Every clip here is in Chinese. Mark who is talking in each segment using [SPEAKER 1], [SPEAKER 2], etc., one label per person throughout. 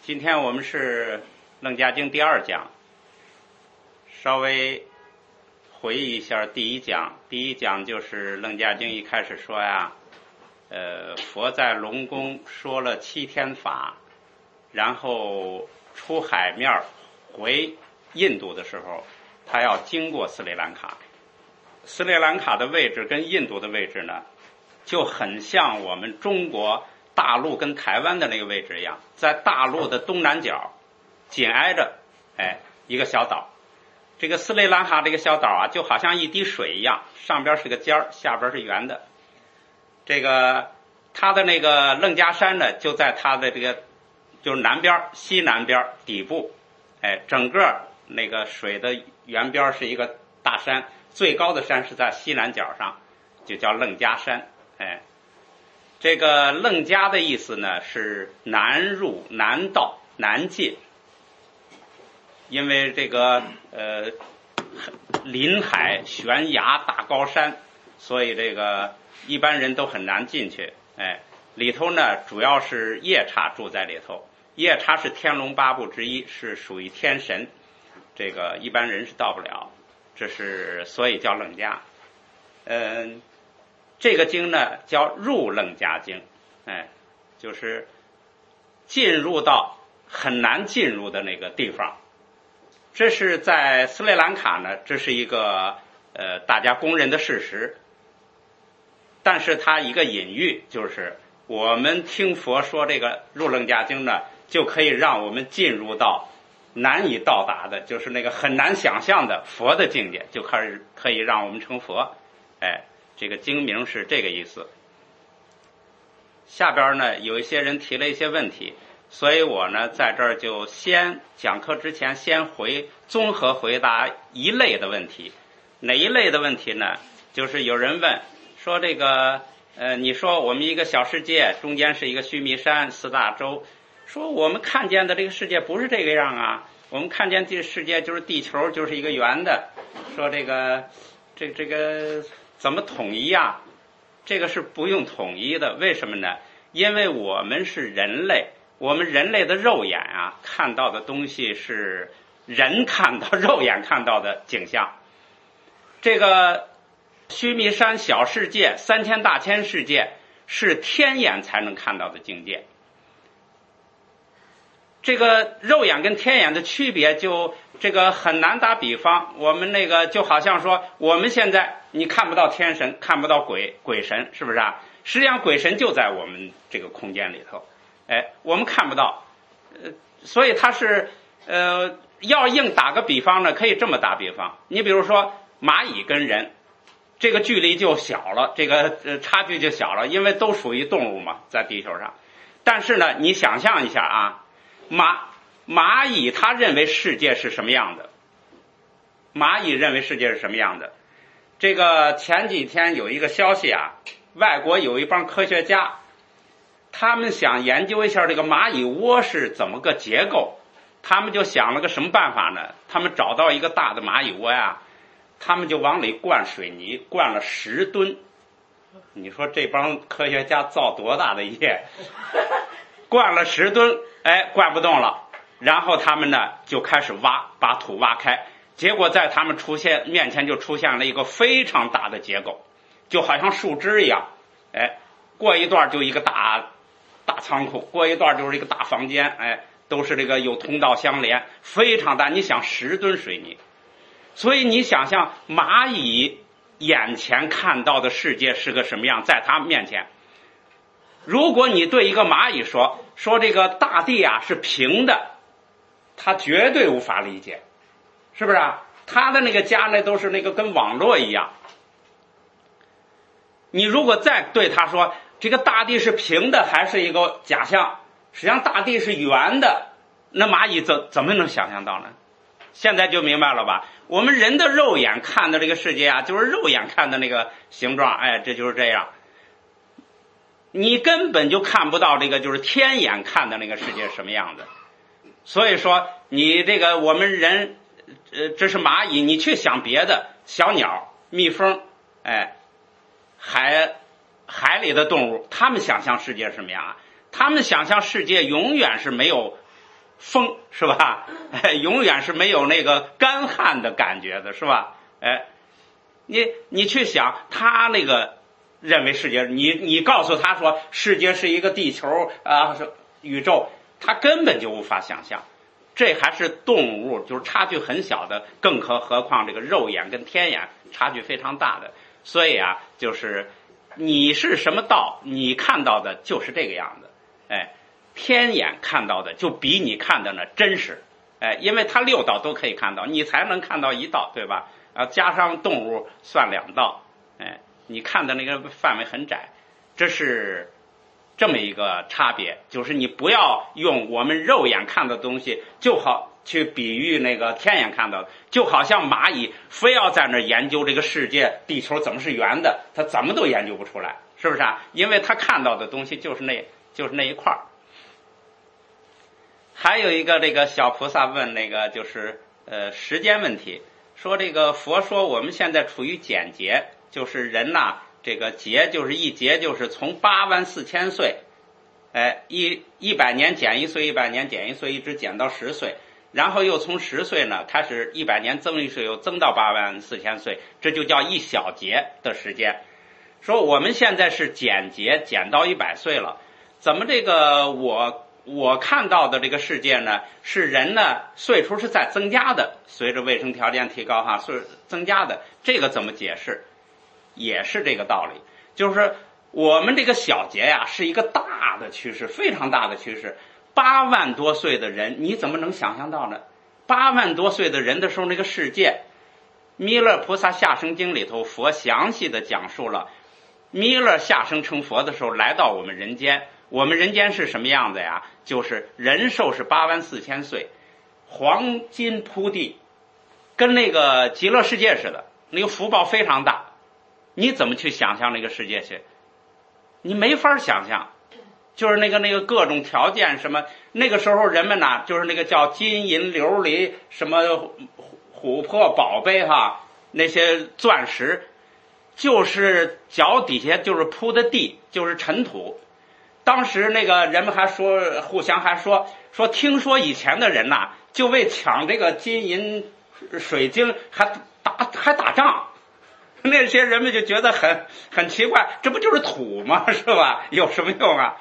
[SPEAKER 1] 今天我们是《楞伽经》第2讲，稍微回忆一下第1讲。第1讲就是《楞伽经》一开始说呀，佛在龙宫说了7天法，然后出海面回印度的时候，他要经过斯里兰卡。斯里兰卡的位置跟印度的位置呢，就很像我们中国大陆跟台湾的那个位置一样，在大陆的东南角紧挨着一个小岛。这个斯里兰卡这个小岛啊，就好像一滴水一样，上边是个尖儿，下边是圆的。这个它的那个楞伽山呢，就在它的这个就是南边西南边底部，整个那个水的圆边是一个大山，最高的山是在西南角上，就叫楞伽山。这个楞伽的意思呢是南入、南到、南进，因为这个临海、悬崖、大高山，所以这个一般人都很难进去。里头呢主要是夜叉住在里头，夜叉是天龙8部之一，是属于天神，这个一般人是到不了，这是所以叫楞伽。这个经呢叫入楞伽经，就是进入到很难进入的那个地方。这是在斯里兰卡呢，这是一个大家公认的事实。但是它一个隐喻，就是我们听佛说这个入楞伽经呢，就可以让我们进入到难以到达的，就是那个很难想象的佛的境界，就可以让我们成佛。这个经名是这个意思。下边呢有一些人提了一些问题，所以我呢在这儿就先讲课之前先综合回答一类的问题。哪一类的问题呢？就是有人问说这个你说我们一个小世界中间是一个须弥山4大洲，说我们看见的这个世界不是这个样啊，我们看见这个世界就是地球就是一个圆的，说这个怎么统一啊？这个是不用统一的。为什么呢？因为我们是人类，我们人类的肉眼啊看到的东西是人看到肉眼看到的景象。这个须弥山小世界3000大千世界是天眼才能看到的境界。这个肉眼跟天眼的区别就这个很难打比方。我们那个就好像说我们现在你看不到天神，看不到鬼神，是不是啊？实际上鬼神就在我们这个空间里头，我们看不到。所以它是要硬打个比方呢，可以这么打比方。你比如说蚂蚁跟人，这个距离就小了，这个差距就小了，因为都属于动物嘛，在地球上。但是呢，你想象一下啊，蚂蚁它认为世界是什么样的？蚂蚁认为世界是什么样的？这个前几天有一个消息啊，外国有一帮科学家，他们想研究一下这个蚂蚁窝是怎么个结构。他们就想了个什么办法呢？他们找到一个大的蚂蚁窝呀，他们就往里灌水泥，灌了10吨。你说这帮科学家造多大的业？灌了10吨，灌不动了。然后他们呢就开始挖，把土挖开，结果在他们面前就出现了一个非常大的结构，就好像树枝一样。过一段就一个大仓库，过一段就是一个大房间，都是这个有通道相连，非常大。你想10吨水泥，所以你想象蚂蚁眼前看到的世界是个什么样，在它面前。如果你对一个蚂蚁说这个大地啊是平的，它绝对无法理解，是不是啊？它的那个家呢都是那个跟网络一样。你如果再对它说这个大地是平的还是一个假象，实际上大地是圆的，那蚂蚁怎么能想象到呢？现在就明白了吧？我们人的肉眼看的这个世界啊，就是肉眼看的那个形状，这就是这样。你根本就看不到这个就是天眼看的那个世界是什么样的。所以说你这个我们人这是蚂蚁，你去想别的小鸟、蜜蜂，海里的动物，他们想象世界是什么样啊？他们想象世界永远是没有风，是吧？永远是没有那个干旱的感觉的，是吧？你去想，他那个认为世界，你告诉他说世界是一个地球啊，是宇宙，他根本就无法想象。这还是动物，就是差距很小的，更何况这个肉眼跟天眼差距非常大的。所以啊，就是你是什么道，你看到的就是这个样子。天眼看到的就比你看的呢真实。因为它6道都可以看到，你才能看到1道，对吧？加上动物算2道，你看的那个范围很窄，这是这么一个差别。就是你不要用我们肉眼看的东西就好去比喻那个天眼看到的，就好像蚂蚁非要在那研究这个世界地球怎么是圆的，它怎么都研究不出来，是不是啊？因为它看到的东西就是那一块儿。还有一个这个小菩萨问那个就是时间问题，说这个佛说我们现在处于减劫，就是人呐，这个劫就是一劫就是从84000岁，100年减1岁，100年减1岁，一直减到10岁，然后又从10岁呢开始100年增1岁，又增到84000岁，这就叫一小劫的时间。说我们现在是减劫减到100岁了，怎么这个我看到的这个世界呢，是人呢岁数是在增加的，随着卫生条件提高是增加的，这个怎么解释？也是这个道理，就是我们这个小劫呀是一个大的趋势，非常大的趋势。8万多岁的人，你怎么能想象到呢？8万多岁的人的时候，那个世界，弥勒菩萨下生经里头，佛详细的讲述了弥勒下生成佛的时候来到我们人间。我们人间是什么样子呀？就是人寿是84000岁，黄金铺地，跟那个极乐世界似的，那个福报非常大。你怎么去想象那个世界去？你没法想象。就是那个各种条件什么，那个时候人们呢，就是那个叫金银琉璃什么琥珀宝贝那些钻石，就是脚底下就是铺的地，就是尘土。当时那个人们还说，互相还说听说以前的人呐，就为抢这个金银水晶还打仗。那些人们就觉得很奇怪，这不就是土吗？是吧？有什么用啊？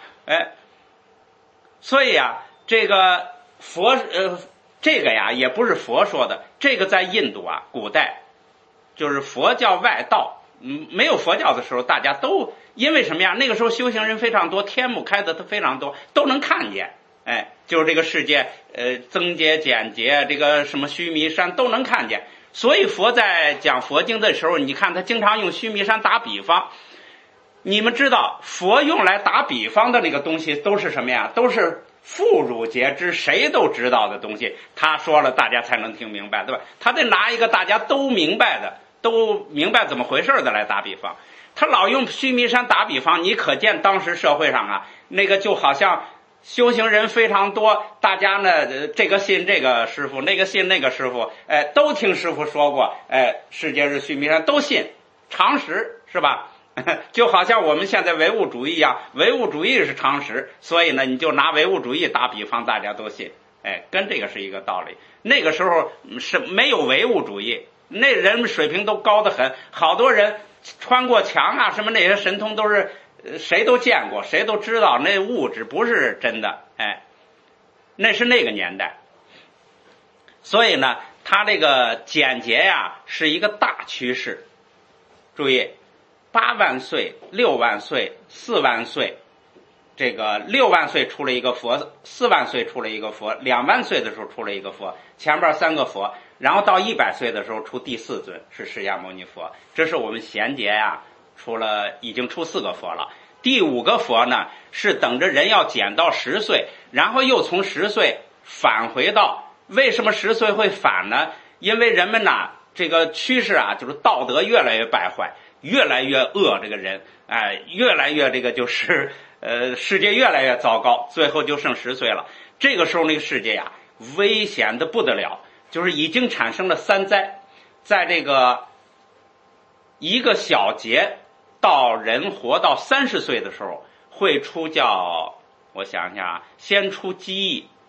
[SPEAKER 1] 所以啊，这个佛这个呀也不是佛说的，这个在印度啊，古代就是佛教外道，没有佛教的时候，大家都因为什么呀？那个时候修行人非常多，天目开的非常多，都能看见。就是这个世界增劫减劫，这个什么须弥山都能看见。所以佛在讲佛经的时候，你看他经常用须弥山打比方。你们知道佛用来打比方的那个东西都是什么呀？都是妇孺皆知，谁都知道的东西。他说了，大家才能听明白，对吧？他得拿一个大家都明白的，都明白怎么回事的来打比方。他老用须弥山打比方，你可见当时社会上啊，那个就好像修行人非常多，大家呢这个信这个师傅，那个信那个师傅，都听师傅说过，世界是须弥山，都信，常识，是吧？就好像我们现在唯物主义一样，唯物主义是常识，所以呢你就拿唯物主义打比方，大家都信，跟这个是一个道理。那个时候是没有唯物主义，那人们水平都高得很，好多人穿过墙啊，什么那些神通都是谁都见过，谁都知道，那物质不是真的，那是那个年代。所以呢，它这个减劫呀是一个大趋势。注意，8万岁、6万岁、4万岁，这个6万岁出了一个佛，4万岁出了一个佛，2万岁的时候出了一个佛，前边3个佛，然后到100岁的时候出第4尊，是释迦牟尼佛。这是我们贤劫呀，已经出4个佛了。第5个佛呢，是等着人要减到10岁，然后又从10岁返回到，为什么10岁会返呢？因为人们呐，这个趋势啊，就是道德越来越败坏，越来越恶，这个人越来越这个就是世界越来越糟糕，最后就剩10岁了。这个时候那个世界呀，危险的不得了，就是已经产生了3灾。在这个一个小劫到人活到30岁的时候，会出叫我想想啊，先出饥疫，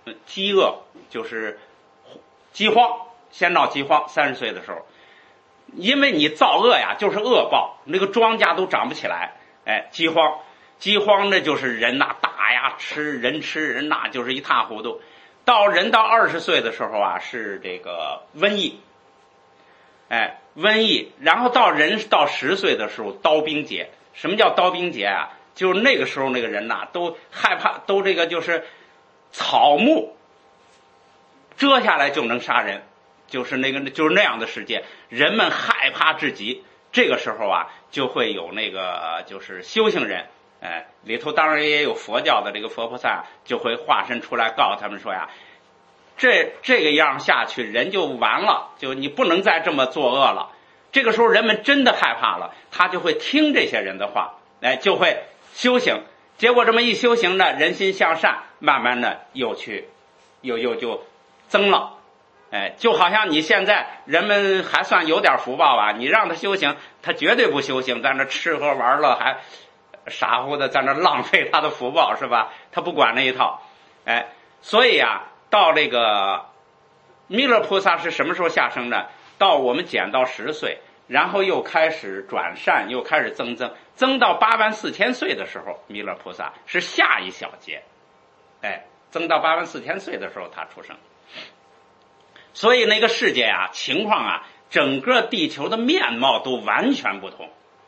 [SPEAKER 1] 饥饿，就是饥荒，先闹饥荒，30岁的时候，因为你造恶呀，就是恶报，那个庄稼都长不起来，饥荒呢就是人呐打呀，吃人呐，就是一塌糊涂。到20岁的时候啊，是这个瘟疫，瘟疫，然后到10岁的时候，刀兵劫。什么叫刀兵劫啊？就是那个时候那个人呐，都害怕，都这个就是草木遮下来就能杀人，就是那样的世界，人们害怕至极。这个时候啊，就会有那个就是修行人，里头当然也有佛教的这个佛菩萨，就会化身出来告诉他们说呀，这个样下去人就完了，就你不能再这么作恶了。这个时候人们真的害怕了，他就会听这些人的话，就会修行。结果这么一修行呢，人心向善，慢慢的又就增了。就好像你现在人们还算有点福报吧，你让他修行，他绝对不修行，在那吃喝玩乐，还傻乎的在那浪费他的福报，是吧？他不管那一套。所以啊，到这个弥勒菩萨是什么时候下生呢？到我们减到10岁，然后又开始转善，又开始增到84000岁的时候，弥勒菩萨是下一小节，增到84000岁的时候他出生。所以那个世界啊，情况啊，整个地球的面貌都完全不同。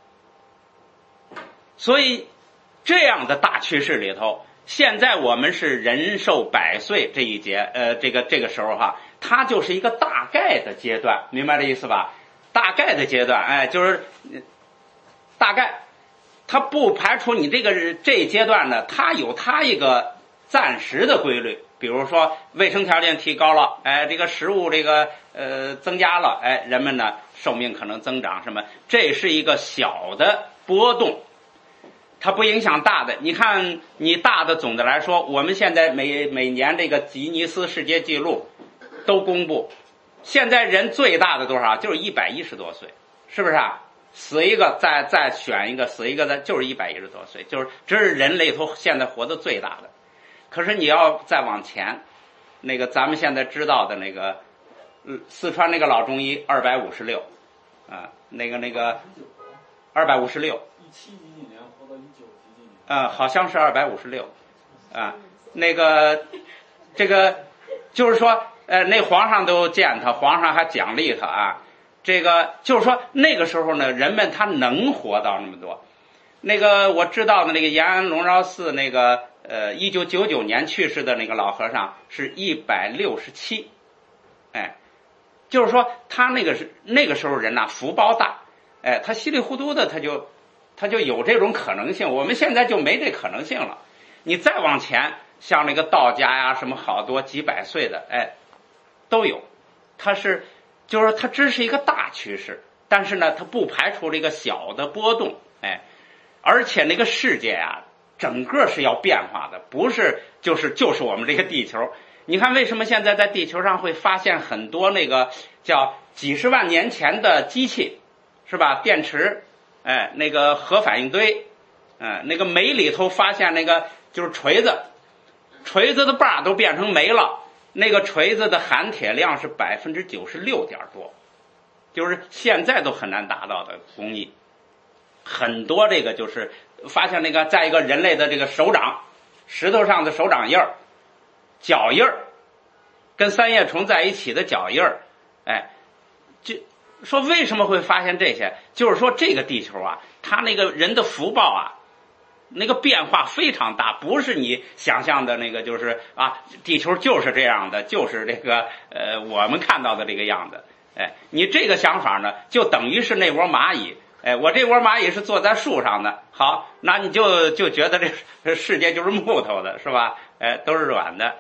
[SPEAKER 1] 所以这样的大趋势里头，现在我们是人寿100岁这一节，这个时候哈，它就是一个大概的阶段，明白这意思吧？大概的阶段，就是大概，它不排除你这一阶段呢，它有它一个暂时的规律。比如说卫生条件提高了，这个食物增加了，人们呢寿命可能增长什么，这是一个小的波动，它不影响大的。你看你大的总的来说，我们现在每年这个吉尼斯世界纪录都公布，现在人最大的多少？就是110多岁，是不是啊？死一个再选一个，死一个的就是110多岁，就是这是人类头现在活得最大的。可是你要再往前，那个咱们现在知道的那个，四川那个老中医256，那个256，17
[SPEAKER 2] 几几年活到19几几年，
[SPEAKER 1] 好像是256，那个这个就是说，那皇上都见他，皇上还奖励他啊。这个就是说那个时候呢，人们他能活到那么多。那个我知道的那个延安龙饶寺那个。1999年去世的那个老和尚是167，就是说他那个时候人呐，福报大，他稀里糊涂的他就有这种可能性，我们现在就没这可能性了。你再往前，像那个道家呀，什么好多几百岁的，都有。就是说它只是一个大趋势，但是呢，它不排除这个小的波动，而且那个世界啊。整个是要变化的，不是就是我们这个地球。你看为什么现在在地球上会发现很多那个叫几十万年前的机器，是吧？电池，那个核反应堆，那个煤里头发现那个就是锤子的把都变成煤了，那个锤子的含铁量是96.多，就是现在都很难达到的工艺。很多这个就是发现那个在一个人类的这个手掌，石头上的手掌印儿、脚印儿，跟三叶虫在一起的脚印儿，就说为什么会发现这些？就是说这个地球啊，它那个人的福报啊，那个变化非常大，不是你想象的那个，就是地球就是这样的，就是这个我们看到的这个样子。你这个想法呢，就等于是那窝蚂蚁。我这窝蚂蚁是坐在树上的，好，那你就觉得这世界就是木头的，是吧？都是软的，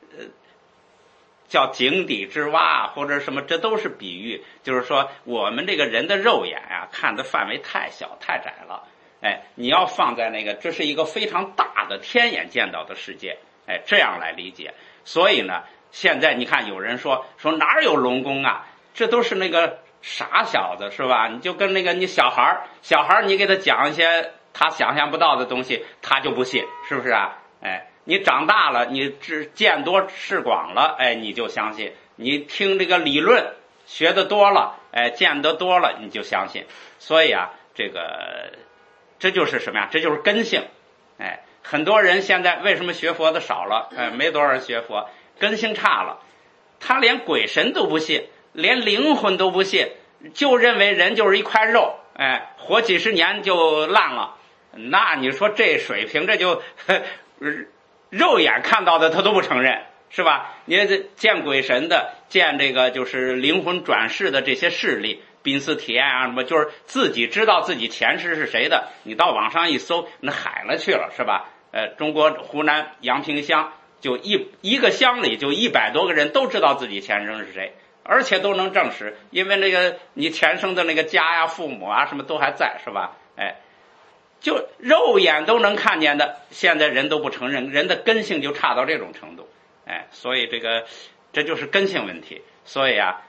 [SPEAKER 1] 叫井底之蛙或者什么，这都是比喻，就是说我们这个人的肉眼啊，看的范围太小太窄了。你要放在那个，这是一个非常大的天眼见到的世界，这样来理解。所以呢，现在你看有人说哪有龙宫啊？这都是那个。傻小子是吧？你就跟那个你小孩你给他讲一些他想象不到的东西，他就不信，是不是啊？ 你长大了，你见多识广了，哎，你就相信。你听这个理论学得多了，哎，见得多了，你就相信。所以啊，这就是什么呀？这就是根性。哎，很多人现在为什么学佛的少了？哎，没多少人学佛，根性差了。他连鬼神都不信，连灵魂都不信，就认为人就是一块肉，哎，活几十年就烂了。那你说这水平，这就肉眼看到的他都不承认，是吧？你见鬼神的，见这个就是灵魂转世的这些势力，濒死体验啊什么，就是自己知道自己前世是谁的，你到网上一搜，那海了去了，是吧？中国湖南阳平乡就一个乡里就100多个人都知道自己前生是谁，而且都能证实，因为那个你前生的那个家呀、父母啊什么都还在，是吧？哎，就肉眼都能看见的，现在人都不承认，人的根性就差到这种程度，哎，所以这就是根性问题。所以啊，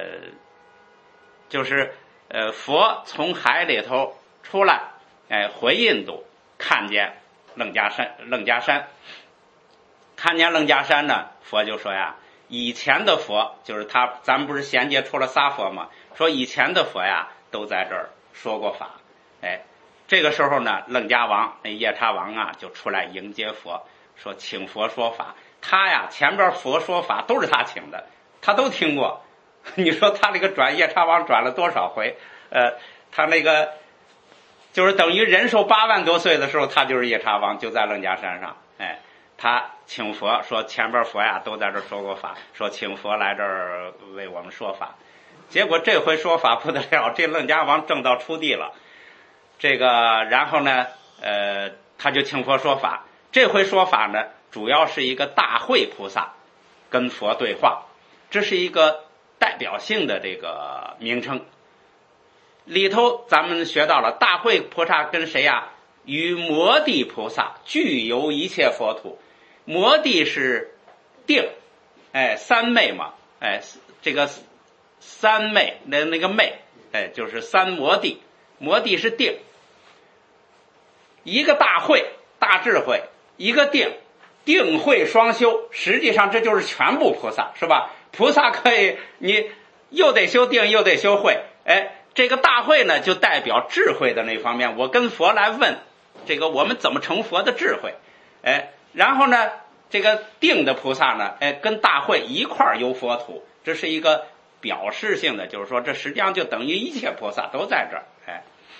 [SPEAKER 1] 佛从海里头出来，哎，回印度看见楞伽山，看见楞伽山呢，佛就说呀，以前的佛就是咱们不是衔接出了仨佛吗？说以前的佛呀都在这儿说过法，哎。这个时候呢，楞伽王那夜叉王啊就出来迎接佛，说请佛说法。他呀前边佛说法都是他请的，他都听过。你说他这个夜叉王转了多少回？他那个就是等于人寿8万多岁的时候，他就是夜叉王，就在楞伽山上。哎，他请佛说前边佛呀都在这说过法，说请佛来这儿为我们说法。结果这回说法不得了，这楞伽王正道出地了。然后呢，他就请佛说法。这回说法呢，主要是一个大慧菩萨跟佛对话，这是一个代表性的这个名称。里头咱们学到了大慧菩萨跟谁呀？与摩地菩萨具有一切佛土。摩地是定，哎，三昧嘛，哎，这个三昧那个昧，哎，就是三摩地。摩地是定，一个大慧大智慧，一个定慧双修，实际上这就是全部菩萨，是吧？菩萨可以你又得修定又得修慧，哎，这个大慧呢就代表智慧的那方面，我跟佛来问这个我们怎么成佛的智慧，哎，然后呢这个定的菩萨呢，哎，跟大慧一块儿游佛土，这是一个表示性的，就是说这实际上就等于一切菩萨都在这儿，哎。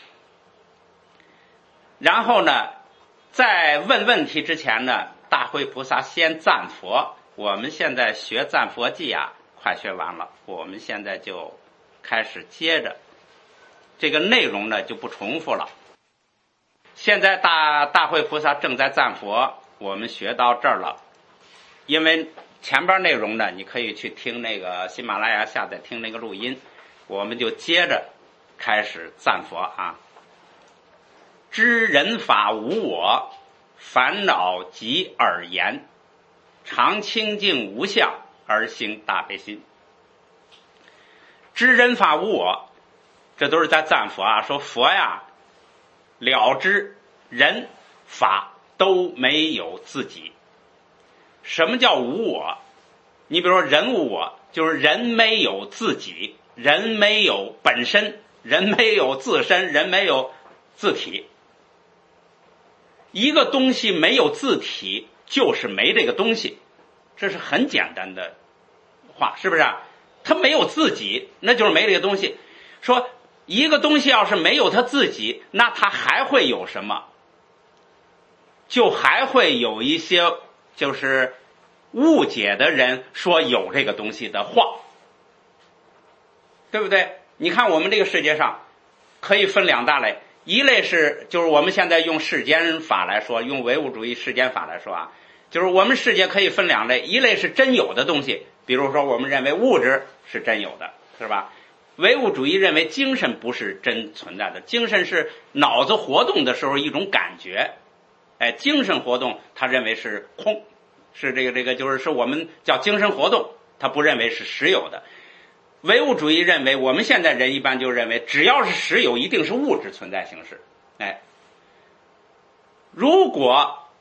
[SPEAKER 1] 然后呢，在问问题之前呢，大慧菩萨先赞佛。我们现在学赞佛记啊，快学完了，我们现在就开始接着这个内容呢就不重复了。现在大慧菩萨正在赞佛，我们学到这儿了。因为前边内容呢，你可以去听那个喜马拉雅下载听那个录音，我们就接着开始赞佛啊。知人法无我，烦恼即耳言，常清净无相而行大悲心。知人法无我，这都是在赞佛啊，说佛呀了知人法都没有自己。什么叫无我？你比如说人无我，就是人没有自己，人没有本身，人没有自身，人没有自体。一个东西没有自体，就是没这个东西，这是很简单的话，是不是啊？它没有自己，那就是没这个东西。说一个东西要是没有它自己，那它还会有什么？就还会有一些就是误解的人说有这个东西的话，对不对？你看我们这个世界上可以分两大类，一类是就是我们现在用世间法来说，用唯物主义世间法来说啊，就是我们世界可以分两类，一类是真有的东西，比如说我们认为物质是真有的，是吧？唯物主义认为精神不是真存在的，精神是脑子活动的时候一种感觉，哎，精神活动他认为是空，是这个就是我们叫精神活动，他不认为是实有的。唯物主义认为，我们现在人一般就认为，只要是实有，一定是物质存在形式。哎，如果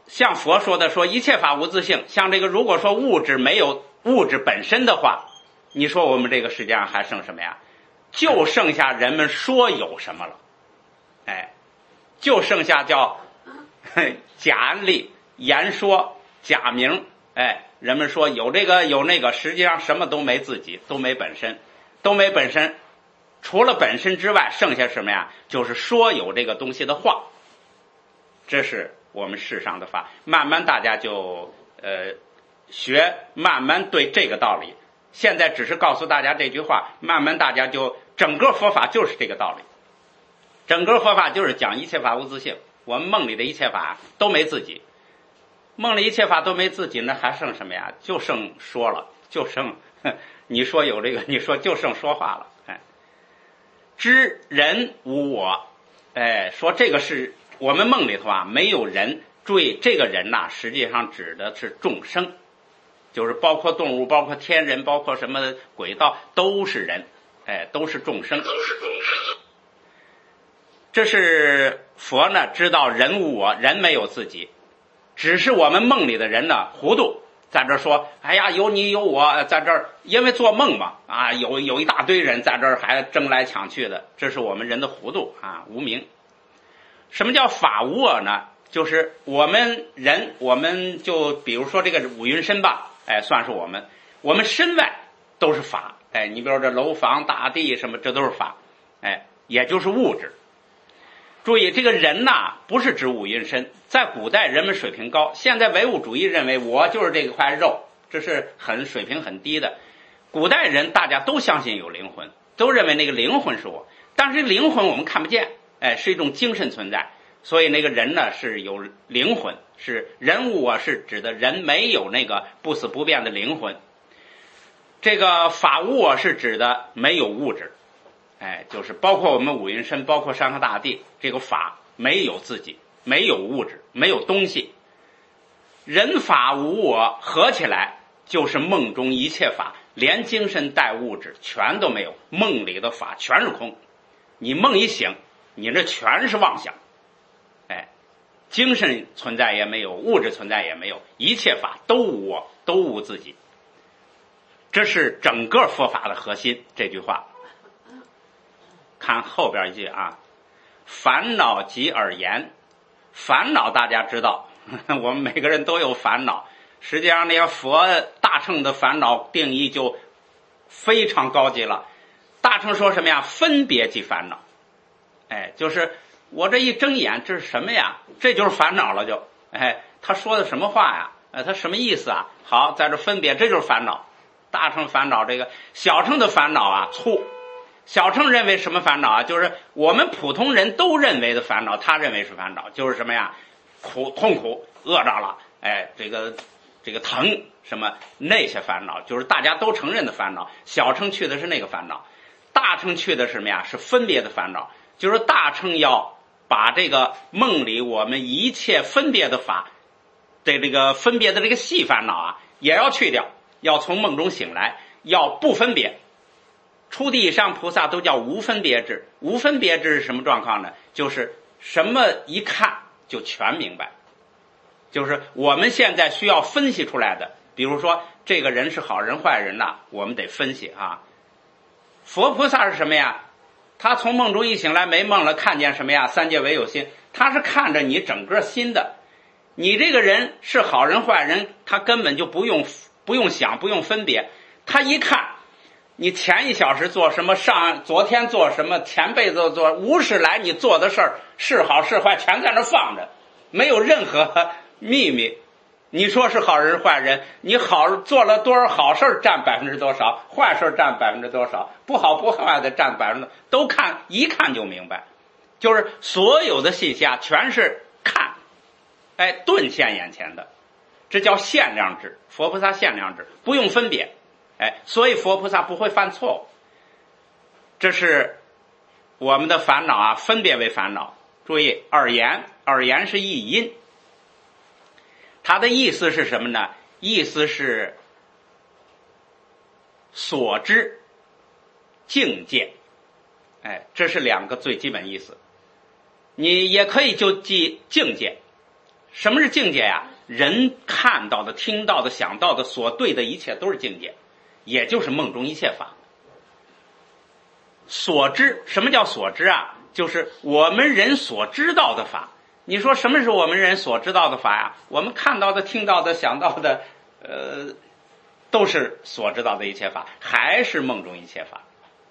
[SPEAKER 1] 像佛说的说一切法无自性，像这个如果说物质没有物质本身的话，你说我们这个世界上还剩什么呀？就剩下人们说有什么了，就剩下叫假案例、言说、假名，人们说有这个有那个，实际上什么都没自己，都没本身，都没本身。除了本身之外，剩下什么呀？就是说有这个东西的话。这是我们世上的法，慢慢大家就学，慢慢对这个道理。现在只是告诉大家这句话，慢慢大家就整个佛法就是这个道理。整个佛法就是讲一切法无自性，我们梦里的一切法都没自己，梦里一切法都没自己，那还剩什么呀？就剩说了，就剩你说有这个，你说就剩说话了。知人无我，说这个是我们梦里头啊没有人。注意这个人呐，实际上指的是众生，就是包括动物，包括天人，包括什么鬼道，都是人，都是众生。这是佛呢知道人无我，人没有自己，只是我们梦里的人呢糊涂，在这说，哎呀，有你有我，在这儿，因为做梦嘛，有一大堆人在这儿还争来抢去的，这是我们人的糊涂无明。什么叫法无我呢？就是我们人，我们就比如说这个五蕴身吧，算是我们身外都是法，你比如说这楼房大地什么，这都是法，也就是物质。注意这个人呐，不是指五蕴身，在古代人们水平高，现在唯物主义认为我就是这块肉，这是水平很低的。古代人大家都相信有灵魂，都认为那个灵魂是我，但是灵魂我们看不见，是一种精神存在。所以那个人呢是有灵魂，是人无我，是指的人没有那个不死不变的灵魂。这个法无我是指的没有物质，就是包括我们五蕴身，包括山河大地，这个法没有自己，没有物质，没有东西。人法无我合起来就是梦中一切法，连精神带物质全都没有，梦里的法全是空。你梦一醒，你这全是妄想。精神存在也没有，物质存在也没有，一切法都无我，都无自己。这是整个佛法的核心。这句话看后边一句烦恼即而言。烦恼大家知道，我们每个人都有烦恼，实际上那些佛大乘的烦恼定义就非常高级了。大乘说什么呀？分别即烦恼，就是我这一睁眼，这是什么呀？这就是烦恼了就。他说的什么话呀？他什么意思啊？好，在这分别，这就是烦恼。大乘烦恼这个，小乘的烦恼粗。小乘认为什么烦恼就是我们普通人都认为的烦恼，他认为是烦恼，就是什么呀？痛苦，饿着了，这个疼什么那些烦恼，就是大家都承认的烦恼。小乘去的是那个烦恼，大乘去的是什么呀？是分别的烦恼，就是大乘要把这个梦里我们一切分别的法的这个分别的这个细烦恼也要去掉，要从梦中醒来，要不分别。初地以上菩萨都叫无分别智。无分别智是什么状况呢？就是什么一看就全明白，就是我们现在需要分析出来的。比如说这个人是好人坏人我们得分析佛菩萨是什么呀？他从梦中一醒来没梦了，看见什么呀？三界唯有心，他是看着你整个心的。你这个人是好人坏人，他根本就不用想，不用分别。他一看你前一小时做什么，昨天做什么，前辈子做，无始来你做的事儿是好是坏全在那放着，没有任何秘密。你说是好人坏人，你做了多少好事占多少，坏事占多少，不好不坏的占都看，一看就明白。就是所有的信息全是看，顿现眼前的，这叫限量智。佛菩萨限量智，不用分别，所以佛菩萨不会犯错误。这是我们的烦恼分别为烦恼。注意耳言是一音，它的意思是什么呢？意思是所知境界，这是两个最基本意思。你也可以就记境界， 什么是境界呀？人看到的、听到的、想到的、所对的一切都是境界，也就是梦中一切法。所知，什么叫所知啊？就是我们人所知道的法。你说什么是我们人所知道的法呀？我们看到的、听到的、想到的，都是所知道的一切法，还是梦中一切法。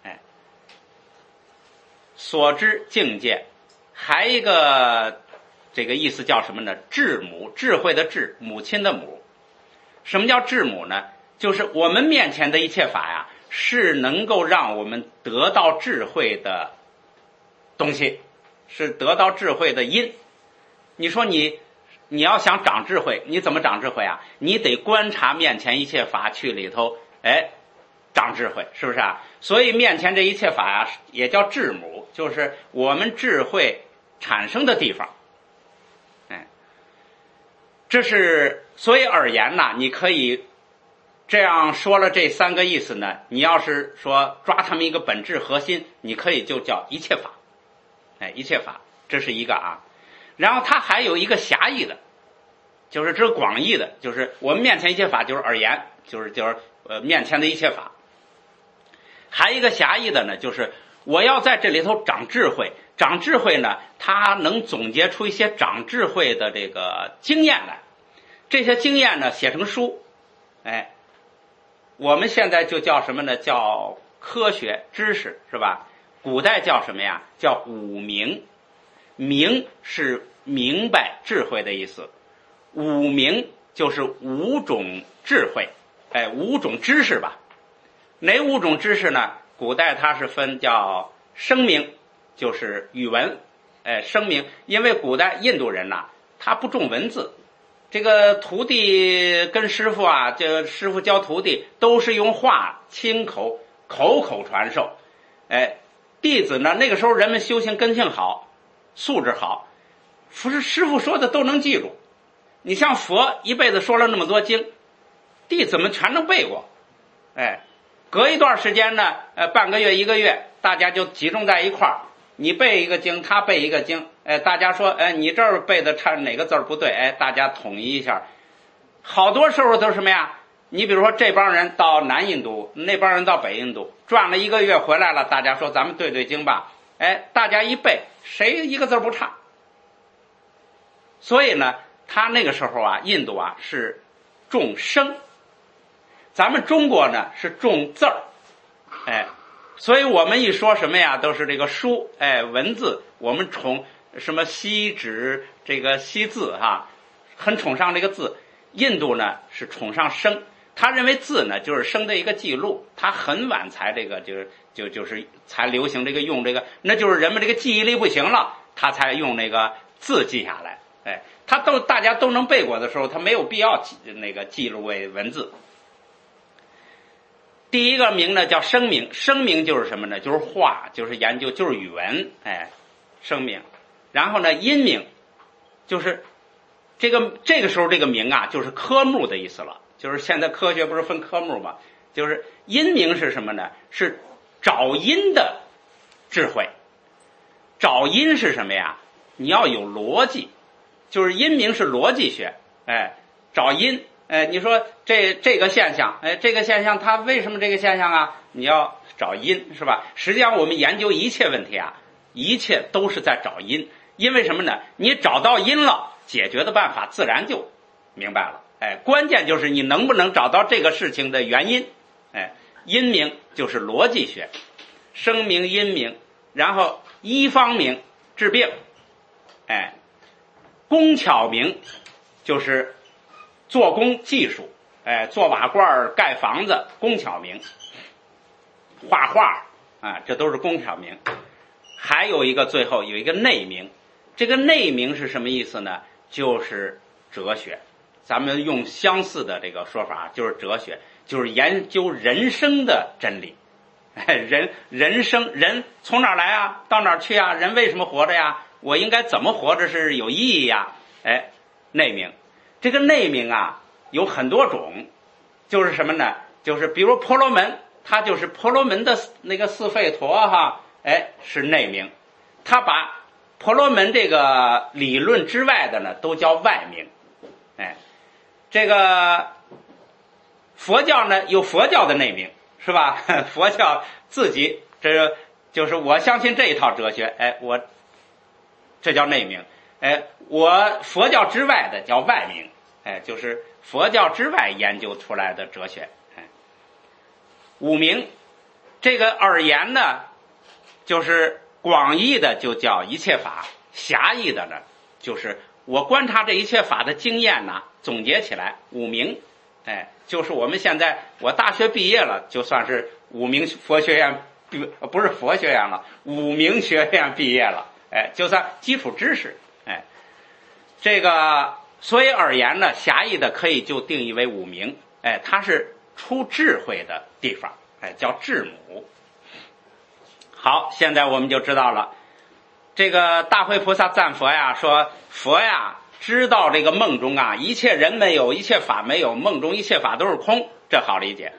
[SPEAKER 1] 所知境界，还一个这个意思叫什么呢？智母，智慧的智，母亲的母。什么叫智母呢？就是我们面前的一切法呀，是能够让我们得到智慧的东西，是得到智慧的因。你说你要想长智慧，你怎么长智慧啊？你得观察面前一切法去里头，长智慧，是不是啊？所以面前这一切法呀，也叫智母，就是我们智慧产生的地方。这是所以而言呢，你可以这样说了这三个意思呢，你要是说抓它们一个本质核心，你可以就叫一切法。一切法，这是一个啊。然后它还有一个狭义的，就是这是广义的，就是我们面前一切法就是而言，就是面前的一切法。还有一个狭义的呢，就是我要在这里头长智慧，长智慧呢，它能总结出一些长智慧的这个经验来，这些经验呢写成书，我们现在就叫什么呢？叫科学知识，是吧？古代叫什么呀？叫五明，明是明白智慧的意思，五明就是五种智慧，五种知识吧。哪五种知识呢？古代它是分叫声明，就是语文，声明，因为古代印度人呐，他不重文字，这个徒弟跟师傅啊，这个师傅教徒弟都是用话亲口口传授，弟子呢，那个时候人们修行根性好，素质好，师傅说的都能记住。你像佛一辈子说了那么多经，弟子们全能背过，隔一段时间呢，半个月一个月，大家就集中在一块儿，你背一个经，他背一个经，大家说，你这儿背的差哪个字儿不对，大家统一一下。好多时候都是什么呀？你比如说这帮人到南印度，那帮人到北印度，转了一个月回来了，大家说咱们对经吧，大家一背，谁一个字不差。所以呢，他那个时候啊，印度啊是重声，咱们中国呢是重字儿，所以我们一说什么呀，都是这个书，文字，我们崇什么惜纸，这个惜字哈，很崇尚这个字。印度呢是崇尚声，他认为字呢就是声的一个记录，他很晚才这个就是才流行这个用这个，那就是人们这个记忆力不行了，他才用那个字记下来。大家都能背过的时候，他没有必要记录为文字。第一个名呢叫声明，声明就是什么呢？就是话，就是研究，就是语文，声明。然后呢，音明，就是这个时候这个明啊，就是科目的意思了。就是现在科学不是分科目吗？就是音明是什么呢？是找音的智慧。找音是什么呀？你要有逻辑，就是音明是逻辑学，找音。你说这个现象，这个现象它为什么这个现象啊？你要找因，是吧？实际上我们研究一切问题啊，一切都是在找因。因为什么呢？你找到因了，解决的办法自然就明白了。关键就是你能不能找到这个事情的原因。因明就是逻辑学，声明因明，然后医方明治病，工巧明就是做工技术，做瓦罐盖房子，工巧明，画画这都是工巧明。还有一个最后有一个内明，这个内明是什么意思呢？就是哲学，咱们用相似的这个说法，就是哲学，就是研究人生的真理。人生，人从哪儿来啊？到哪儿去啊？人为什么活着呀？我应该怎么活着是有意义呀？内明。这个内明啊有很多种，就是什么呢？就是比如婆罗门，它就是婆罗门的那个四吠陀哈，是内明。他把婆罗门这个理论之外的呢，都叫外明。这个佛教呢有佛教的内明，是吧？佛教自己这就是我相信这一套哲学，我这叫内明。我佛教之外的叫外明，就是佛教之外研究出来的哲学。五明，这个耳言呢，就是广义的就叫一切法，狭义的呢，就是我观察这一切法的经验呢，总结起来五明。就是我们现在我大学毕业了，就算是五明佛学院，不是佛学院了，五明学院毕业了，就算基础知识。这个所以耳言呢，狭义的可以就定义为五明，它是出智慧的地方，叫智母。好，现在我们就知道了，这个大慧菩萨赞佛呀，说佛呀知道这个梦中啊，一切人没有，一切法没有，梦中一切法都是空，这好理解。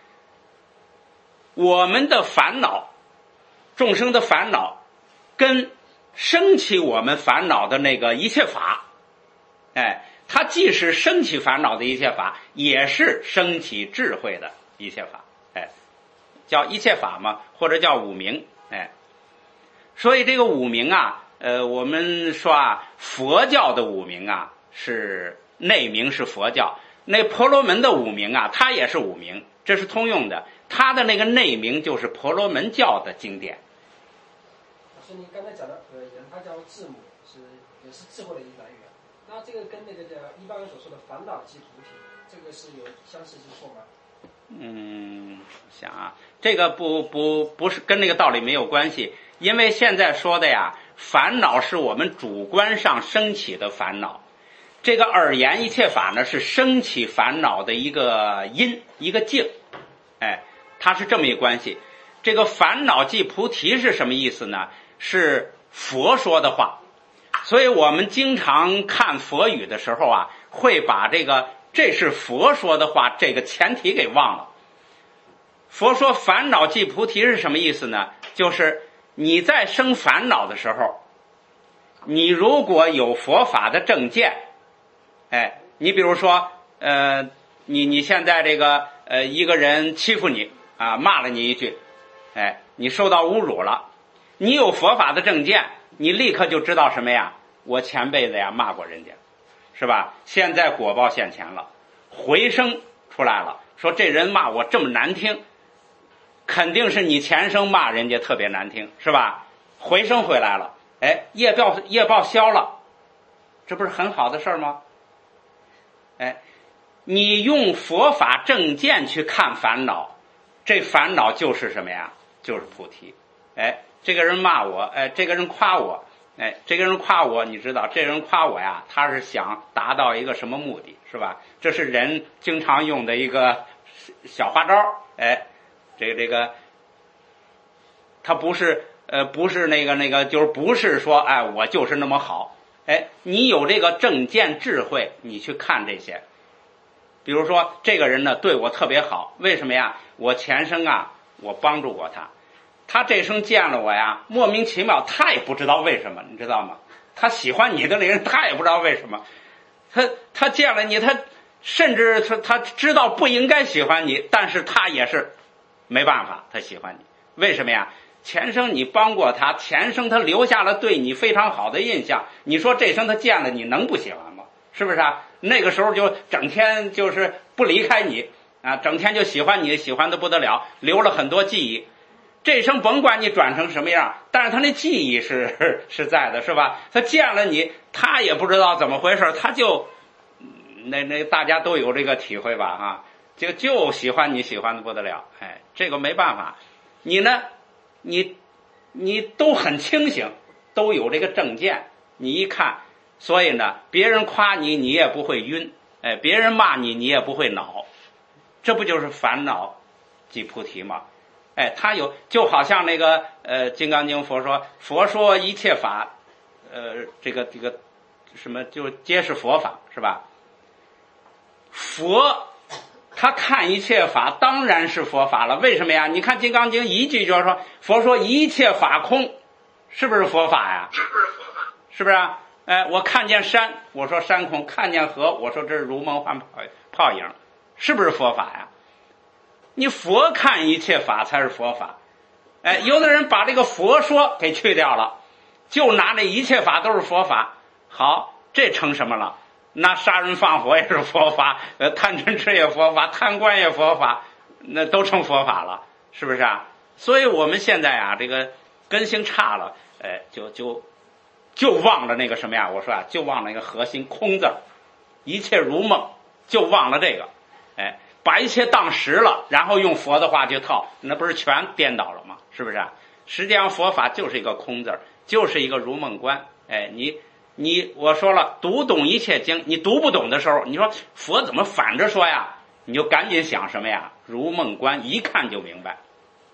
[SPEAKER 1] 我们的烦恼，众生的烦恼，跟升起我们烦恼的那个一切法，它既是升起烦恼的一切法，也是升起智慧的一切法，叫一切法嘛，或者叫五明。所以这个五明啊，我们说啊，佛教的五明啊是内明，是佛教。那婆罗门的五明啊，它也是五明，这是通用的。它的那个内明就是婆罗门教的经典。
[SPEAKER 3] 老师，您刚才讲的耳言，它叫智母，也是智慧的一个来源。那这个跟那个一般人所说的烦恼即菩提，这个是有相似之处吗？
[SPEAKER 1] 想啊，这个不是跟那个道理没有关系，因为现在说的呀，烦恼是我们主观上升起的烦恼，这个耳言一切法呢是升起烦恼的一个因，一个境，它是这么一个关系。这个烦恼即菩提是什么意思呢？是佛说的话，所以我们经常看佛语的时候啊，会把这是佛说的话这个前提给忘了。佛说烦恼即菩提是什么意思呢？就是你在生烦恼的时候，你如果有佛法的正见，你比如说你现在这个一个人欺负你啊，骂了你一句，你受到侮辱了，你有佛法的正见，你立刻就知道什么呀？我前辈子呀骂过人家，是吧？现在果报现前了，回声出来了，说这人骂我这么难听，肯定是你前生骂人家特别难听，是吧？回声回来了，业报消了，这不是很好的事吗？你用佛法正见去看烦恼，这烦恼就是什么呀？就是菩提。这个人骂我，这个人夸我，这个人夸我，你知道这人夸我呀，他是想达到一个什么目的，是吧？这是人经常用的一个小花招，这个他不是那个就是不是说我就是那么好，你有这个正见智慧，你去看这些。比如说这个人呢对我特别好，为什么呀？我前生啊我帮助过他，他这生见了我呀，莫名其妙，他也不知道为什么，你知道吗？他喜欢你的那人，他也不知道为什么，他见了你，他甚至他知道不应该喜欢你，但是他也是没办法，他喜欢你，为什么呀？前生你帮过他，前生他留下了对你非常好的印象，你说这生他见了你能不喜欢吗？是不是啊？那个时候就整天就是不离开你啊，整天就喜欢你，喜欢的不得了，留了很多记忆。这生甭管你转成什么样，但是他那记忆是在的，是吧？他见了你，他也不知道怎么回事，他就那大家都有这个体会吧啊，就喜欢你，喜欢的不得了。这个没办法，你呢，你都很清醒，都有这个正见，你一看，所以呢，别人夸你，你也不会晕，别人骂你，你也不会恼，这不就是烦恼即菩提吗？他有就好像那个金刚经佛说一切法，这个什么就皆是佛法，是吧？佛他看一切法当然是佛法了，为什么呀？你看金刚经一句就是说，佛说一切法空，是不是佛法呀？是不是佛法？ 是不是啊？我看见山，我说山空；看见河，我说这是如梦幻泡影，是不是佛法呀？你佛看一切法才是佛法。有的人把这个佛说给去掉了，就拿那一切法都是佛法。好，这成什么了？那杀人放火也是佛法，贪嗔痴也佛法，贪官也佛法，那都成佛法了，是不是啊？所以我们现在啊，这个根性差了，就忘了那个什么呀？我说啊，就忘了那个核心空字，一切如梦，就忘了这个，把一切当实了，然后用佛的话去套，那不是全颠倒了吗？是不是啊？实际上佛法就是一个空字，就是一个如梦观。我说了，读懂一切经，你读不懂的时候，你说佛怎么反着说呀？你就赶紧想什么呀？如梦观，一看就明白。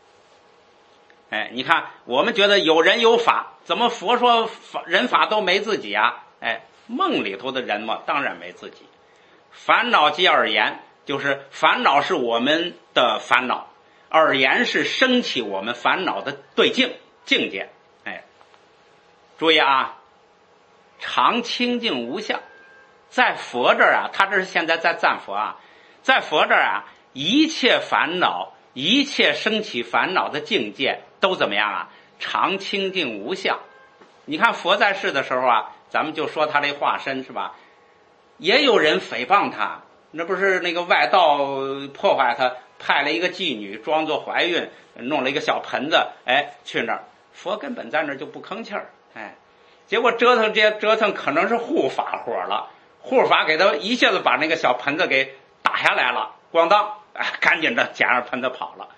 [SPEAKER 1] 你看我们觉得有人有法，怎么佛说人法都没自己啊？梦里头的人嘛，当然没自己。烦恼即耳言，就是烦恼是我们的烦恼，耳言是升起我们烦恼的对境界。注意啊，常清净无相，在佛这儿啊，他这是现在在赞佛啊，在佛这儿啊，一切烦恼，一切升起烦恼的境界都怎么样啊？常清净无相。你看佛在世的时候啊，咱们就说他这化身是吧？也有人诽谤他，那不是那个外道破坏他，派了一个妓女装作怀孕，弄了一个小盆子，去那儿，佛根本在那儿就不吭气儿，结果折腾可能是护法火了，护法给他一下子把那个小盆子给打下来了，咣当，赶紧的捡着盆子跑了。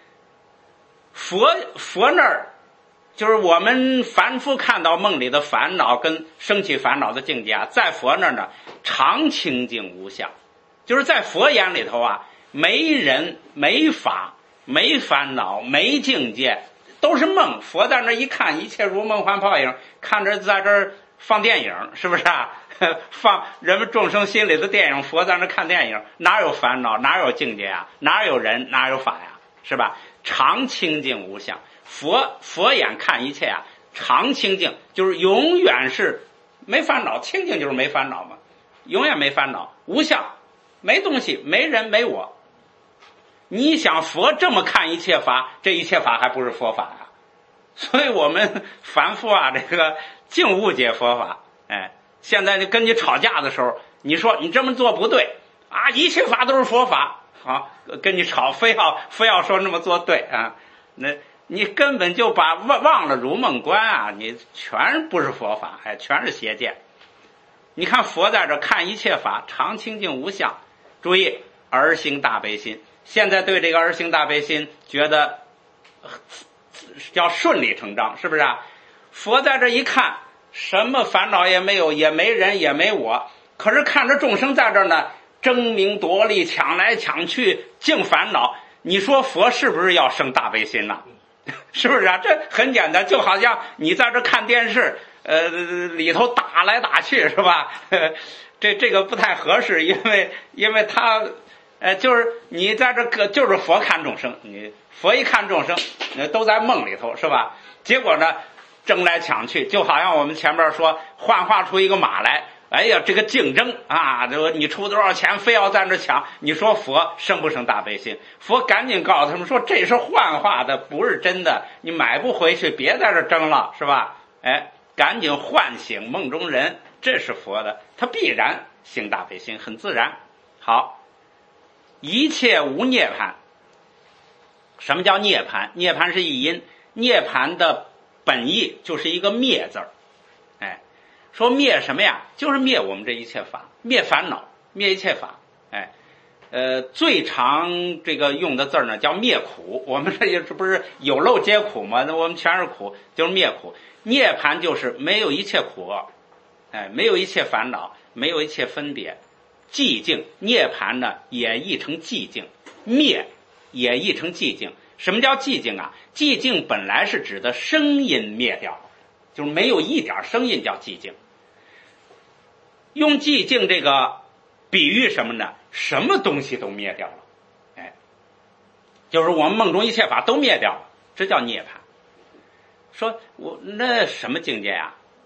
[SPEAKER 1] 佛那儿就是我们凡夫看到梦里的烦恼跟升起烦恼的境界啊，在佛那儿呢，常清净无相，就是在佛眼里头啊，没人没法没烦恼没境界，都是梦。佛在那一看，一切如梦幻泡影，看着在这儿放电影，是不是啊？放人们众生心里的电影，佛在那看电影，哪有烦恼，哪有境界啊？哪有人，哪有法呀？是吧？常清净无相。佛眼看一切啊，常清净，就是永远是没烦恼，清净就是没烦恼嘛，永远没烦恼，无相，没东西，没人，没我。你想佛这么看一切法，这一切法还不是佛法啊？所以我们凡夫啊，这个净误解佛法。现在就跟你吵架的时候，你说你这么做不对啊，一切法都是佛法，好，跟你吵，非要说那么做对啊，那你根本就忘了如梦观啊，你全不是佛法，全是邪见。你看佛在这看一切法，常清净无相，注意而行大悲心。现在对这个而行大悲心觉得叫顺理成章，是不是啊？佛在这一看，什么烦恼也没有，也没人，也没我，可是看着众生在这儿呢，争名夺利，抢来抢去，净烦恼。你说佛是不是要生大悲心呢？是不是啊？这很简单，就好像你在这看电视，里头打来打去，是吧？这个不太合适，因为他，就是你在这就是佛看众生，你佛一看众生，都在梦里头，是吧？结果呢，争来抢去，就好像我们前面说幻化出一个马来，哎呀，这个竞争啊，你出多少钱，非要在那抢，你说佛生不生大悲心？佛赶紧告诉他们说，这是幻化的，不是真的，你买不回去，别在这争了，是吧？赶紧唤醒梦中人，这是佛的，他必然行大悲心，很自然。好，一切无涅槃。什么叫涅槃？涅槃是译音，涅槃的本意就是一个灭字儿。说灭什么呀？就是灭我们这一切法，灭烦恼，灭一切法。最常这个用的字呢叫灭苦。我们这不是有漏皆苦吗？那我们全是苦，就是灭苦。涅槃就是没有一切苦，没有一切烦恼，没有一切分别，寂静。涅槃呢也译成寂静，灭也译成寂静。什么叫寂静啊？寂静本来是指的声音灭掉，就是没有一点声音叫寂静。用寂静这个比喻什么呢？什么东西都灭掉了，就是我们梦中一切法都灭掉了，这叫涅槃。说我那什么境界啊？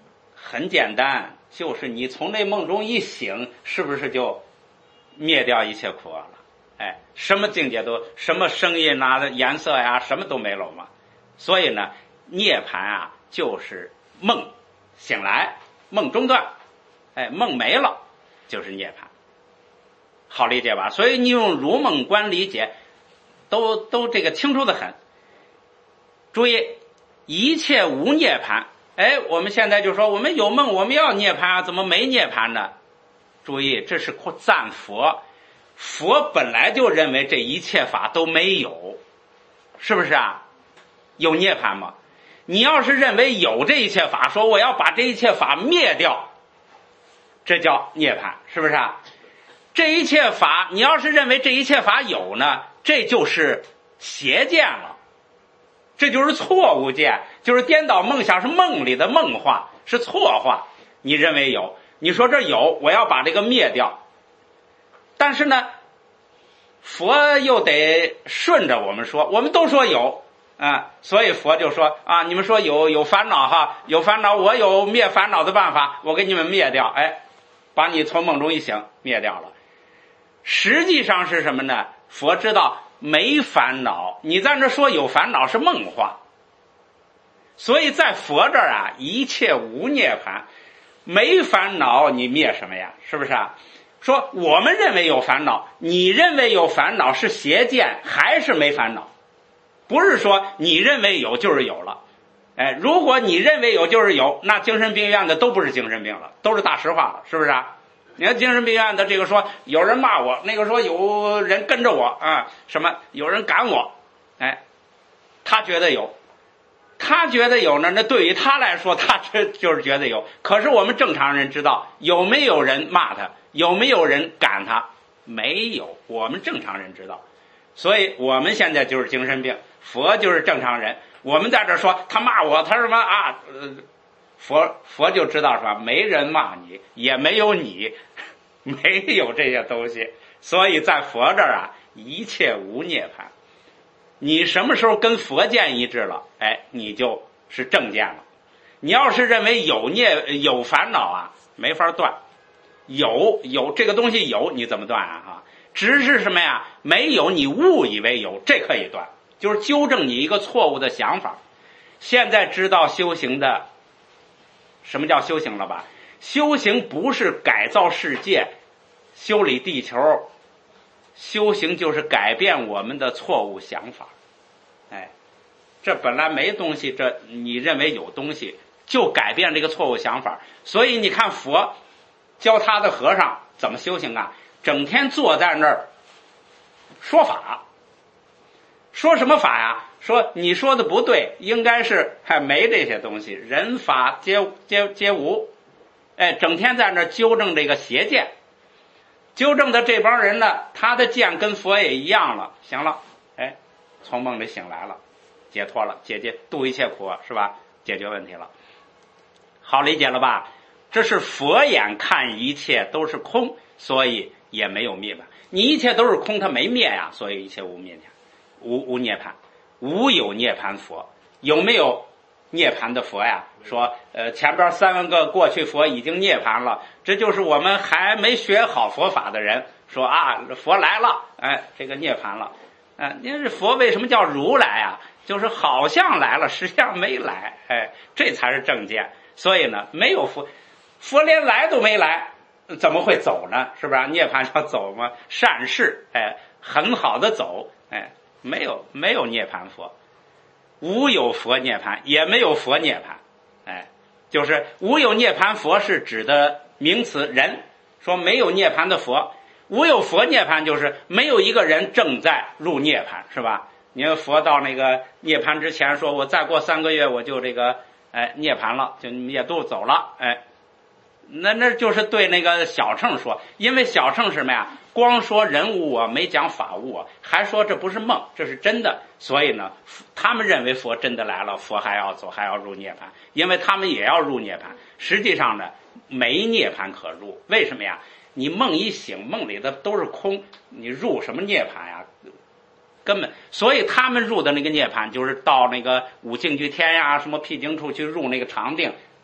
[SPEAKER 1] 很简单，就是你从那梦中一醒，是不是就灭掉一切苦厄了？哎，什么境界都，什么声音啊、颜色呀、什么都没了嘛。所以呢，涅槃啊，就是梦醒来，梦中断，哎，梦没了，就是涅槃。好理解吧？所以你用如梦观理解，都这个清楚的很。注意，一切无涅槃。哎，我们现在就说我们有梦，我们要涅槃啊，怎么没涅槃呢？注意，这是赞佛。佛本来就认为这一切法都没有，是不是啊？有涅槃吗？你要是认为有这一切法，说我要把这一切法灭掉，这叫涅槃，是不是啊？这一切法，你要是认为这一切法有呢，这就是邪见了，这就是错误见，就是颠倒梦想，是梦里的梦话，是错话。你认为有，你说这有，我要把这个灭掉。但是呢，佛又得顺着我们说，我们都说有啊，所以佛就说啊，你们说有烦恼哈，有烦恼，我有灭烦恼的办法，我给你们灭掉，哎，把你从梦中一醒灭掉了。实际上是什么呢？佛知道没烦恼，你在这说有烦恼是梦话，所以在佛这儿啊，一切无涅槃，没烦恼你灭什么呀？是不是啊？说我们认为有烦恼，你认为有烦恼是邪见，还是没烦恼？不是说你认为有就是有了。哎，如果你认为有就是有，那精神病院的都不是精神病了，都是大实话了，是不是啊？你看精神病院的这个说有人骂我，那个说有人跟着我啊，什么有人赶我，哎，他觉得有，他觉得有呢，那对于他来说，他就是觉得有。可是我们正常人知道有没有人骂他，有没有人赶他？没有，我们正常人知道。所以我们现在就是精神病，佛就是正常人。我们在这说他骂我，他什么啊？佛就知道是吧？没人骂你，也没有你，没有这些东西。所以在佛这儿啊，一切无涅槃。你什么时候跟佛见一致了，哎，你就是正见了。你要是认为有烦恼啊，没法断。有这个东西有，你怎么断啊？哈，只是什么呀？没有，你误以为有，这可以断，就是纠正你一个错误的想法。现在知道修行的什么叫修行了吧？修行不是改造世界、修理地球，修行就是改变我们的错误想法。哎，这本来没东西，这你认为有东西，就改变这个错误想法。所以你看佛教他的和尚怎么修行啊？整天坐在那儿说法，说什么法呀？说你说的不对，应该是还没这些东西，人法皆无。哎，整天在那儿纠正这个邪见，纠正的这帮人呢，他的见跟佛也一样了。行了，哎，从梦里醒来了，解脱了，度一切苦，是吧？解决问题了，好理解了吧？这是佛眼看一切都是空，所以也没有灭槃。你一切都是空，它没灭呀，所以一切无灭槃，无涅槃，无有涅槃佛。有没有涅槃的佛呀？说前边3万个过去佛已经涅槃了，这就是我们还没学好佛法的人说啊，佛来了，哎，这个涅槃了。你是佛为什么叫如来啊？就是好像来了，实际上没来，哎，这才是正见。所以呢，没有佛连来都没来，怎么会走呢？是不是？涅槃要走吗？善事，哎，很好的走，哎，没有涅槃佛，无有佛涅槃，也没有佛涅槃，哎，就是无有涅槃佛是指的名词人，说没有涅槃的佛，无有佛涅槃就是没有一个人正在入涅槃，是吧？你看佛到那个涅槃之前说，我再过3个月我就这个涅槃了，就灭度走了，哎。那就是对那个小乘说，因为小乘是什么呀？光说人无我，没讲法无我，还说这不是梦，这是真的。所以呢，他们认为佛真的来了，佛还要走，还要入涅槃，因为他们也要入涅槃。实际上呢，没涅槃可入。为什么呀？你梦一醒，梦里的都是空，你入什么涅槃呀？根本，所以他们入的那个涅槃，就是到那个五净居天呀，什么辟净处去入那个常定。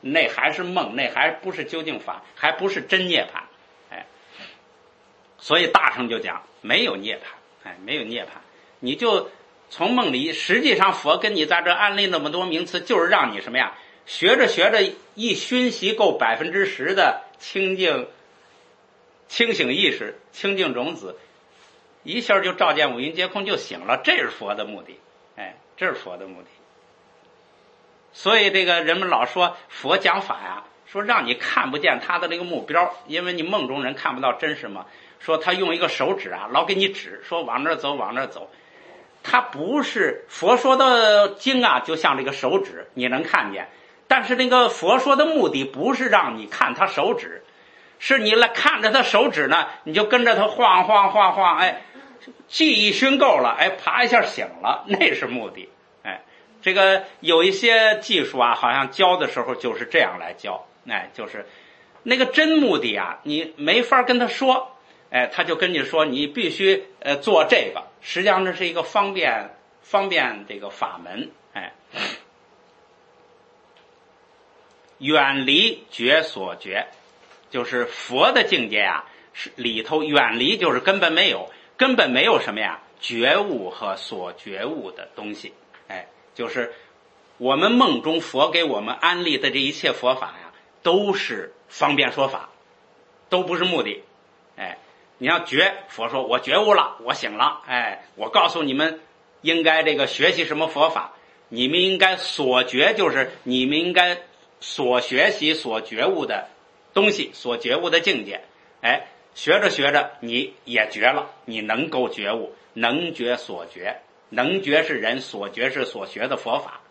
[SPEAKER 1] 那还是梦，那还不是究竟法，还不是真涅槃。所以大乘就讲没有涅槃，没有涅槃，你就从梦里，实际上佛跟你在这安利那么多名词，就是让你什么呀？学着学着，一熏习够10%的清醒意识、清净种子，一下就照见五蕴皆空，就醒了。这是佛的目的，这是佛的目的。所以这个人们老说佛讲法呀，说让你看不见他的这个目标，因为你梦中人看不到真实嘛。说他用一个手指啊，老给你指，说往那儿走，往那儿走。他不是佛说的经啊，就像这个手指，你能看见。但是那个佛说的目的不是让你看他手指，是你来看着他手指呢，你就跟着他晃晃晃晃，记忆熏够了，啪一下醒了，那是目的。这个有一些技术啊，好像教的时候就是这样来教，就是那个真目的啊，你没法跟他说，他就跟你说你必须做这个，实际上这是一个方便这个法门，远离觉所觉，就是佛的境界啊，是里头远离就是根本没有什么呀觉悟和所觉悟的东西，就是我们梦中佛给我们安利的这一切佛法呀，都是方便说法，都不是目的。你要觉，佛说我觉悟了，我醒了，我告诉你们应该这个学习什么佛法，你们应该所觉，就是你们应该所学习所觉悟的东西，所觉悟的境界。学着学着你也觉了，你能够觉悟，能觉所觉，能觉是人，所觉是所学的佛法。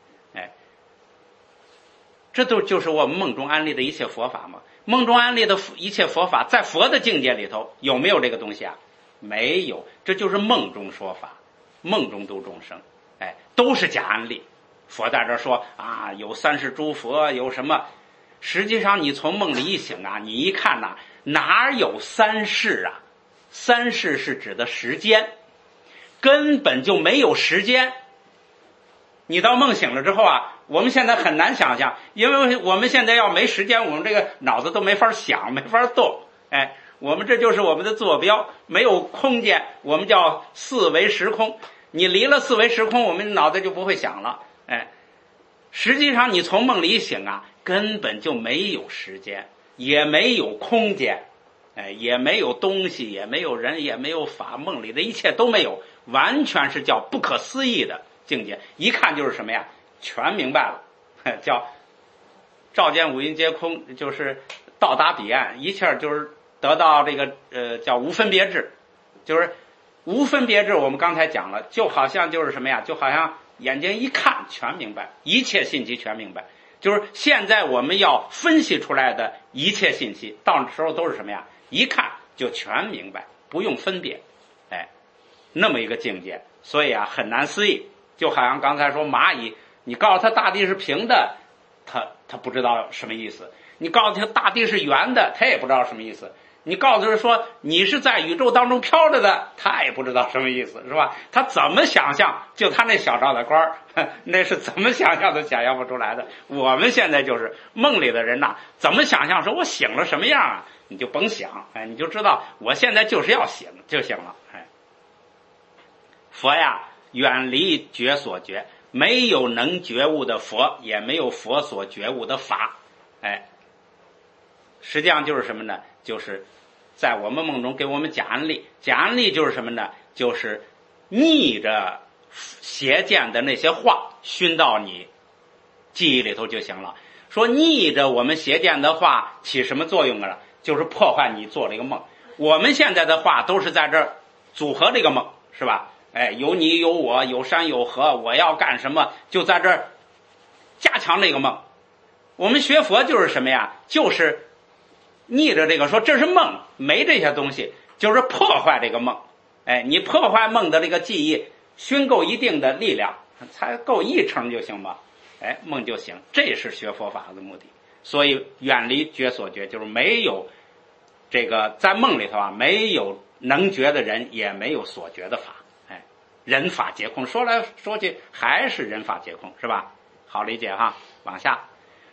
[SPEAKER 1] 这都就是我们梦中安利的一切佛法嘛。梦中安利的一切佛法，在佛的境界里头有没有这个东西啊？没有，这就是梦中说法，梦中度众生，都是假安利。佛在这说啊，有三世诸佛，有什么？实际上你从梦里一醒啊，你一看呐，哪有三世啊？三世是指的时间，根本就没有时间。你到梦醒了之后啊，我们现在很难想象，因为我们现在要没时间，我们这个脑子都没法想，没法动。我们这就是我们的坐标，没有空间，我们叫四维时空。你离了四维时空，我们脑子就不会想了。实际上你从梦里醒啊，根本就没有时间，也没有空间，也没有东西，也没有人，也没有法，梦里的一切都没有，完全是叫不可思议的境界。一看就是什么呀？全明白了，叫照见五蕴皆空，就是到达彼岸，一切就是得到这个叫无分别智，就是无分别智。我们刚才讲了，就好像就是什么呀？就好像眼睛一看全明白，一切信息全明白。就是现在我们要分析出来的一切信息，到时候都是什么呀？一看就全明白，不用分别，那么一个境界。所以啊，很难思议。就好像刚才说蚂蚁，你告诉他大地是平的，他不知道什么意思；你告诉他大地是圆的，他也不知道什么意思；你告诉他说你是在宇宙当中飘着的，他也不知道什么意思，是吧？他怎么想象？就他那小照的官那是怎么想象都想象不出来的。我们现在就是梦里的人呐，怎么想象说我醒了什么样啊？你就甭想，你就知道我现在就是要醒就行了。佛呀，远离觉所觉，没有能觉悟的佛，也没有佛所觉悟的法。实际上就是什么呢？就是在我们梦中给我们假安利。假安利就是什么呢？就是逆着邪见的那些话熏到你记忆里头就行了。说逆着我们邪见的话起什么作用啊？就是破坏你做这个梦。我们现在的话都是在这儿组合这个梦，是吧？有你有我，有山有河，我要干什么，就在这儿加强这个梦。我们学佛就是什么呀？就是逆着这个说这是梦，没这些东西，就是破坏这个梦。你破坏梦的这个记忆，熏够一定的力量，才够一成就行吧？梦就行。这是学佛法的目的。所以远离觉所觉，就是没有这个在梦里头啊，没有能觉的人，也没有所觉的法。人法皆空，说来说去还是人法皆空，是吧？好理解哈。往下，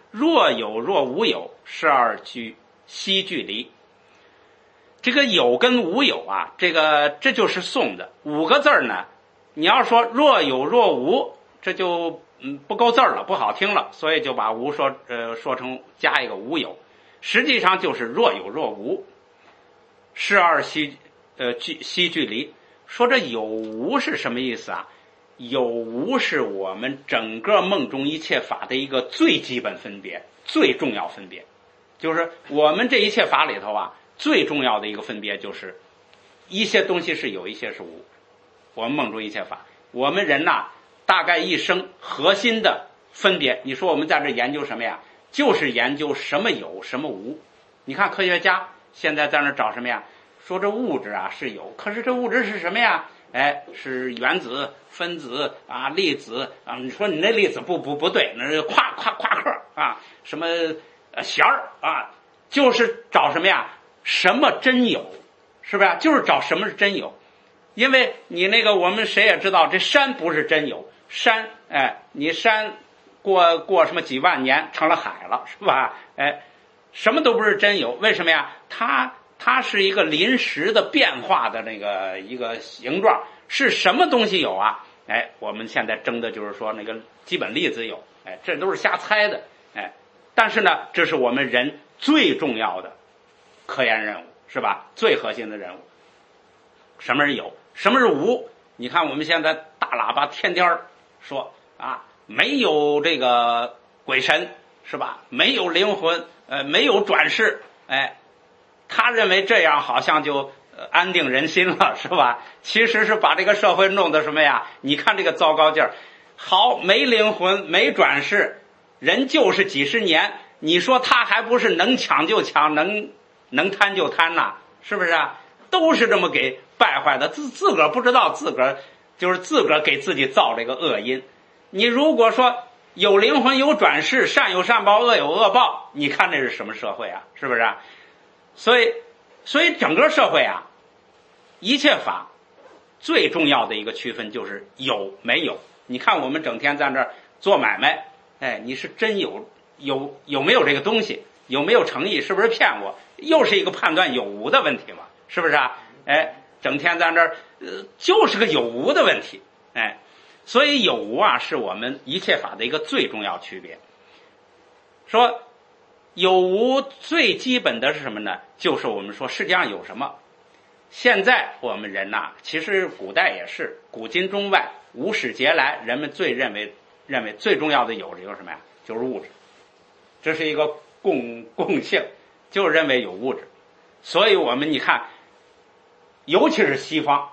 [SPEAKER 1] 若有若无有，是而悉俱离。这个有跟无有啊，这就是宋的5个字呢。你要说若有若无，这就不够字了，不好听了，所以就把无说成加一个无有，实际上就是若有若无，是而悉俱离。说这有无是什么意思啊？有无是我们整个梦中一切法的一个最基本分别，最重要分别，就是我们这一切法里头啊，最重要的一个分别就是一些东西是有，一些是无。我们梦中一切法，我们人呐，大概一生核心的分别，你说我们在这研究什么呀？就是研究什么有什么无。你看科学家现在在那找什么呀？说这物质啊是有，可是这物质是什么呀？是原子、分子啊、粒子啊。你说你那粒子不对，那是夸克啊，什么弦儿啊，就是找什么呀？什么真有，是不是？就是找什么是真有。因为你那个我们谁也知道，这山不是真有，山你山过什么几万年成了海了，是吧？什么都不是真有，为什么呀？它是一个临时的变化的那个一个形状，是什么东西有啊？我们现在争的就是说那个基本粒子有，这都是瞎猜的，但是呢，这是我们人最重要的科研任务，是吧？最核心的任务。什么是有，什么是无？你看我们现在大喇叭天天说啊，没有这个鬼神，是吧？没有灵魂，没有转世，他认为这样好像就安定人心了，是吧？其实是把这个社会弄得什么呀？你看这个糟糕劲儿，好，没灵魂，没转世，人就是几十年，你说他还不是能抢就抢，能贪就贪呐，是不是啊？都是这么给败坏的，自个儿不知道，自个儿给自己造这个恶因。你如果说有灵魂有转世，善有善报，恶有恶报，你看这是什么社会啊？是不是啊？所以整个社会啊，一切法最重要的一个区分就是有没有。你看我们整天在那儿做买卖，你是真有没有这个东西，有没有诚意，是不是骗我？又是一个判断有无的问题嘛，是不是啊？整天在那儿就是个有无的问题，所以有无啊是我们一切法的一个最重要区别。说有无最基本的是什么呢？就是我们说世界上有什么。现在我们人呐，其实古代也是，古今中外无始劫来，人们认为最重要的有就是什么呀？就是物质，这是一个共性，就认为有物质。所以我们你看，尤其是西方，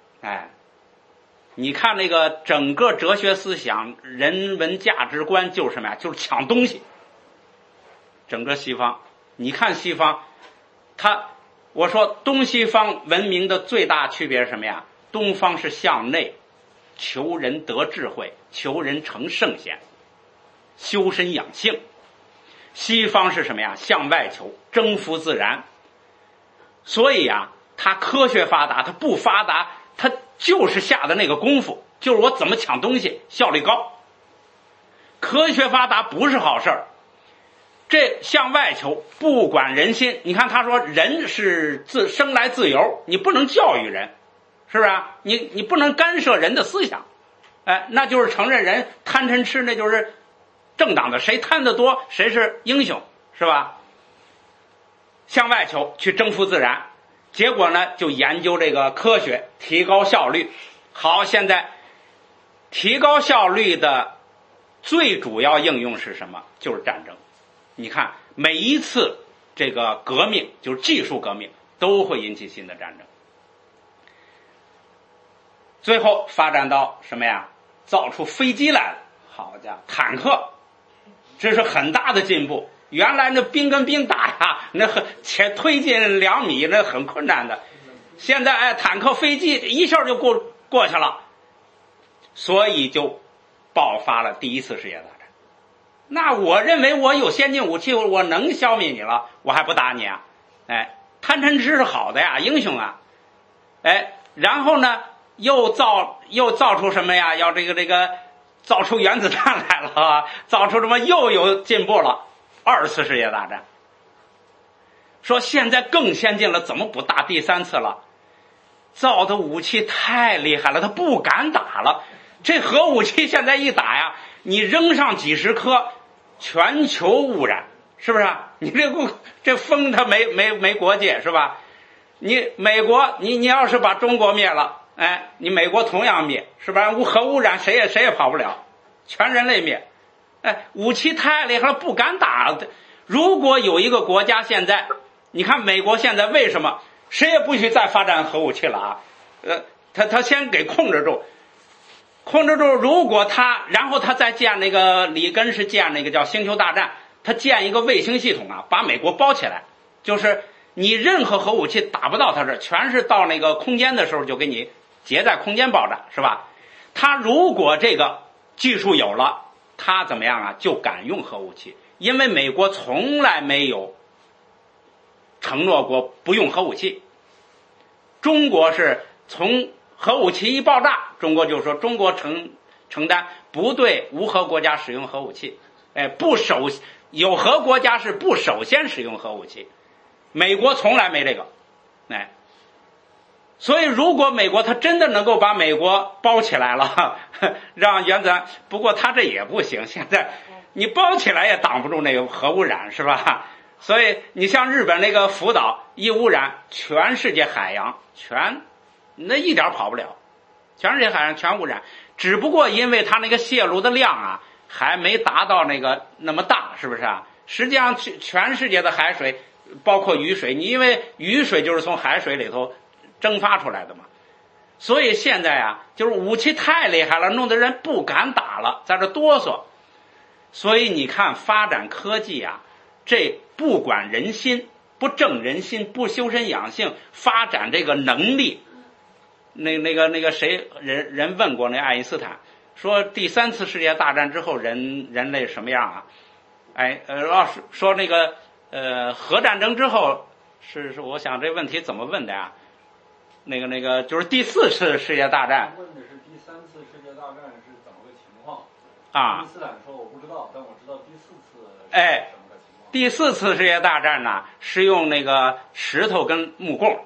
[SPEAKER 1] 你看那个整个哲学思想、人文价值观就是什么呀？就是抢东西。整个西方，你看西方，我说东西方文明的最大区别是什么呀？东方是向内，求人得智慧，求人成圣贤，修身养性。西方是什么呀？向外求，征服自然。所以啊，它科学发达，它不发达，它就是下的那个功夫，就是我怎么抢东西，效率高。科学发达不是好事儿。这向外求，不管人心。你看他说人是生来自由，你不能教育人，是不是啊？你不能干涉人的思想，那就是承认人贪嗔痴，那就是正当的，谁贪得多谁是英雄，是吧？向外求，去征服自然，结果呢就研究这个科学，提高效率。好，现在提高效率的最主要应用是什么？就是战争。你看每一次这个革命，就是技术革命，都会引起新的战争，最后发展到什么呀？造出飞机来了，好家伙，坦克，这是很大的进步。原来那兵跟兵打呀，那且推进2米那很困难的，现在坦克飞机一下就过去了，所以就爆发了第一次世界大战。那我认为我有先进武器，我能消灭你了，我还不打你啊？贪嗔痴是好的呀，英雄啊。然后呢，又造出什么呀？要这个造出原子弹来了，造出什么又有进步了。2次世界大战，说现在更先进了，怎么不打第3次了？造的武器太厉害了，他不敢打了。这核武器现在一打呀，你扔上几十颗，全球污染，是不是啊？你这风它没国界，是吧？你美国，你要是把中国灭了，哎，你美国同样灭，是吧？核污染谁也跑不了，全人类灭。哎，武器太厉害了，不敢打。如果有一个国家现在，你看美国现在为什么谁也不许再发展核武器了啊？他先给控制住。如果然后他再建那个里根是建那个叫星球大战，他建一个卫星系统啊，把美国包起来，就是你任何核武器打不到他这儿，全是到那个空间的时候就给你结在空间爆炸，是吧？他如果这个技术有了，他怎么样啊？就敢用核武器，因为美国从来没有承诺过不用核武器。中国是从核武器一爆炸，中国就说中国承担不对无核国家使用核武器，有核国家是不首先使用核武器，美国从来没这个，哎，所以如果美国他真的能够把美国包起来了，让原子弹，不过他这也不行，现在你包起来也挡不住那个核污染，是吧？所以你像日本那个福岛一污染，全世界海洋那一点跑不了，全世界海洋全污染，只不过因为它那个泄露的量啊还没达到那么大，是不是啊？实际上全世界的海水包括雨水，你因为雨水就是从海水里头蒸发出来的嘛，所以现在啊就是武器太厉害了，弄得人不敢打了，在这哆嗦。所以你看发展科技啊，这不管人心，不正人心，不修身养性，发展这个能力。那个谁人问过那爱因斯坦，说第3次世界大战之后人类什么样啊？哎，说那个核战争之后是我想这问题怎么问的呀？那个就是第4次世界大战。
[SPEAKER 2] 问的是第3次世界大战是怎么个情况？
[SPEAKER 1] 啊，
[SPEAKER 2] 爱因斯坦说我不知道，但我知道第4次
[SPEAKER 1] 哎，
[SPEAKER 2] 什么个情况。
[SPEAKER 1] 第4次世界大战呢是用那个石头跟木棍。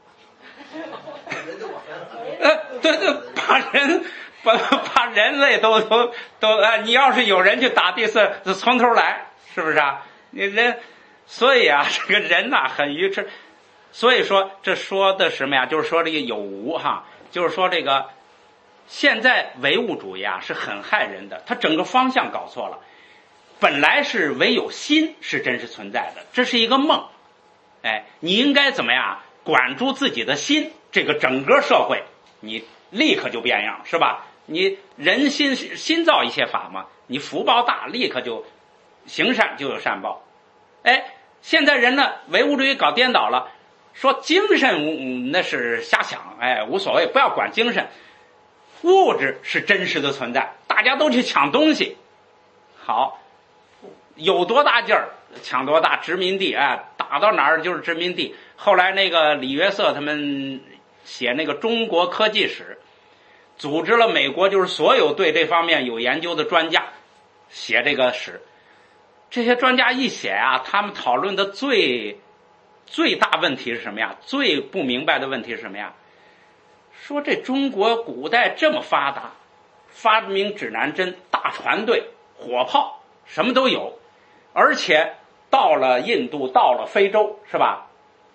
[SPEAKER 1] 对，把人类都你要是有人去打第4，就从头来，是不是啊？你人，所以啊，这个人呐很愚痴。所以说，这说的什么呀？就是说这个有无哈，就是说这个现在唯物主义啊是很害人的，它整个方向搞错了。本来是唯有心是真实存在的，这是一个梦。哎，你应该怎么样？管住自己的心，这个整个社会你立刻就变样，是吧？你人心造一切法嘛，你福报大，立刻就行善就有善报。哎，现在人呢唯物主义搞颠倒了，说精神那是瞎想，哎，无所谓，不要管精神，物质是真实的存在，大家都去抢东西，好，有多大劲儿抢多大，殖民地，哎，打到哪儿就是殖民地。后来那个李约瑟他们写那个中国科技史，组织了美国就是所有对这方面有研究的专家写这个史。这些专家一写啊，他们讨论的最大问题是什么呀？最不明白的问题是什么呀？说这中国古代这么发达，发明指南针、大船队、火炮，什么都有，而且到了印度，到了非洲，是吧？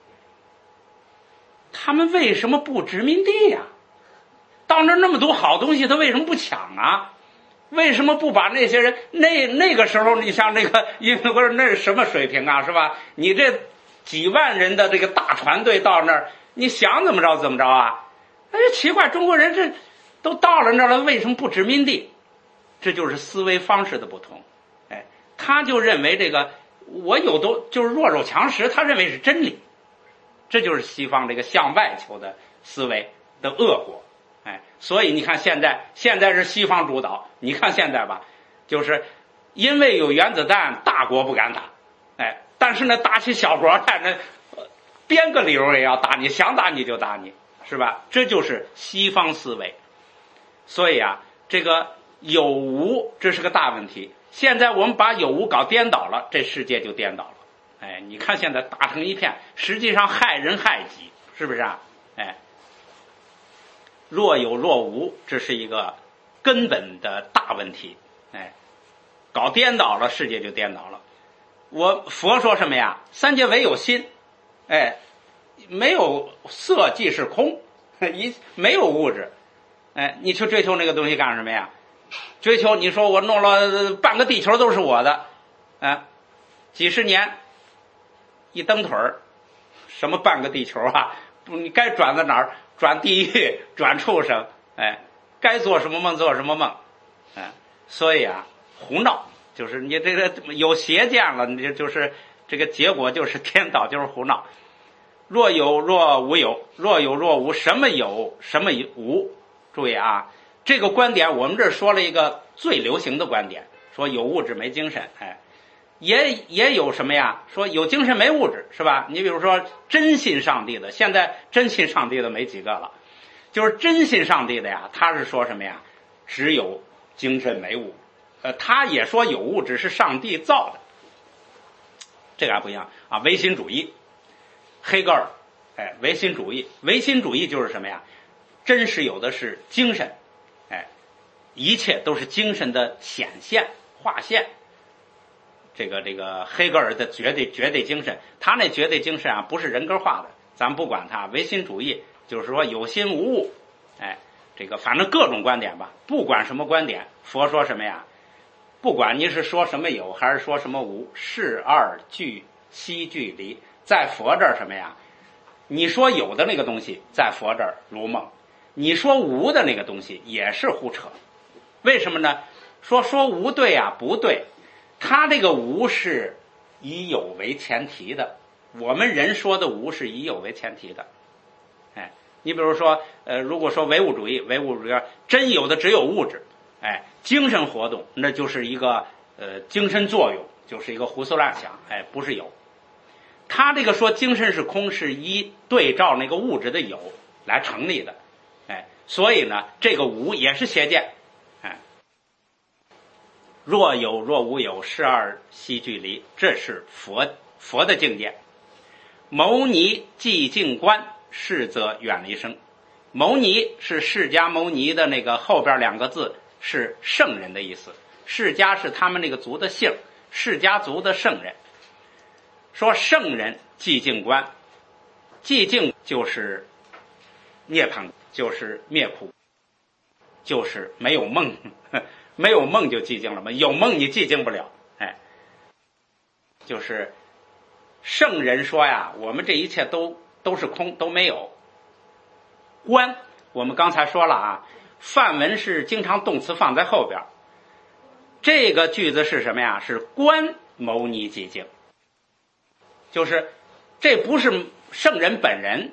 [SPEAKER 1] 他们为什么不殖民地呀？到那么多好东西，他为什么不抢啊？为什么不把那些人那个时候，你像这个印度那是什么水平啊，是吧？你这几万人的这个大船队到那儿，你想怎么着怎么着啊？哎，奇怪，中国人这都到了那儿了，为什么不殖民地？这就是思维方式的不同。哎，他就认为这个我有多就是弱肉强食，他认为是真理。这就是西方这个向外求的思维的恶果。哎，所以你看现在是西方主导，你看现在吧，就是因为有原子弹，大国不敢打，哎，但是呢，打起小国来，那编个理由也要打你，想打你就打你，是吧？这就是西方思维。所以啊，这个有无这是个大问题。现在我们把有无搞颠倒了，这世界就颠倒了。哎，你看现在打成一片，实际上害人害己，是不是啊？哎，若有若无，这是一个根本的大问题。哎，搞颠倒了，世界就颠倒了。佛说什么呀？三界唯有心。哎，没有色即是空，没有物质。哎，你去追求那个东西干什么呀？追求你说我弄了半个地球都是我的，几十年一蹬腿儿，什么半个地球啊？你该转到哪儿？转地狱，转畜生，哎，该做什么梦做什么梦，所以啊，胡闹就是你这个有邪见了，你就是这个结果就是颠倒，就是胡闹。若有若无有，若有若无，什么有什么无？注意啊，这个观点我们这说了一个最流行的观点，说有物质没精神，哎，也有什么呀？说有精神没物质，是吧？你比如说真信上帝的，现在真信上帝的没几个了，就是真信上帝的呀，他是说什么呀？只有精神没物，他也说有物质是上帝造的，这个还不一样啊。唯心主义，黑格尔，哎，唯心主义就是什么呀？真实有的是精神，哎，一切都是精神的显现划现。这个黑格尔的绝对精神，他那绝对精神啊，不是人格化的，咱们不管他。唯心主义就是说有心无物，哎，这个反正各种观点吧，不管什么观点，佛说什么呀？不管你是说什么有还是说什么无，是二俱悉俱离，在佛这儿什么呀？你说有的那个东西，在佛这儿如梦；你说无的那个东西也是胡扯。为什么呢？说无对啊，不对。他这个无是以有为前提的，我们人说的无是以有为前提的。哎，你比如说，如果说唯物主义真有的只有物质，哎，精神活动那就是一个精神作用，就是一个胡思乱想，哎，不是有。他这个说精神是空，是依对照那个物质的有来成立的，哎，所以呢，这个无也是邪见，哎，若有若无有，是二悉俱离，这是佛的境界。牟尼寂静观，是则远离生。牟尼是释迦牟尼的那个后边两个字是圣人的意思，释迦是他们那个族的姓，释迦族的圣人。说圣人寂静观，寂静就是涅槃，就是灭苦，就是没有梦，没有梦就寂静了吗？有梦你寂静不了，哎，就是圣人说呀，我们这一切都是空，都没有。观，我们刚才说了啊，梵文是经常动词放在后边，这个句子是什么呀？是观牟尼寂静。就是这不是圣人本人，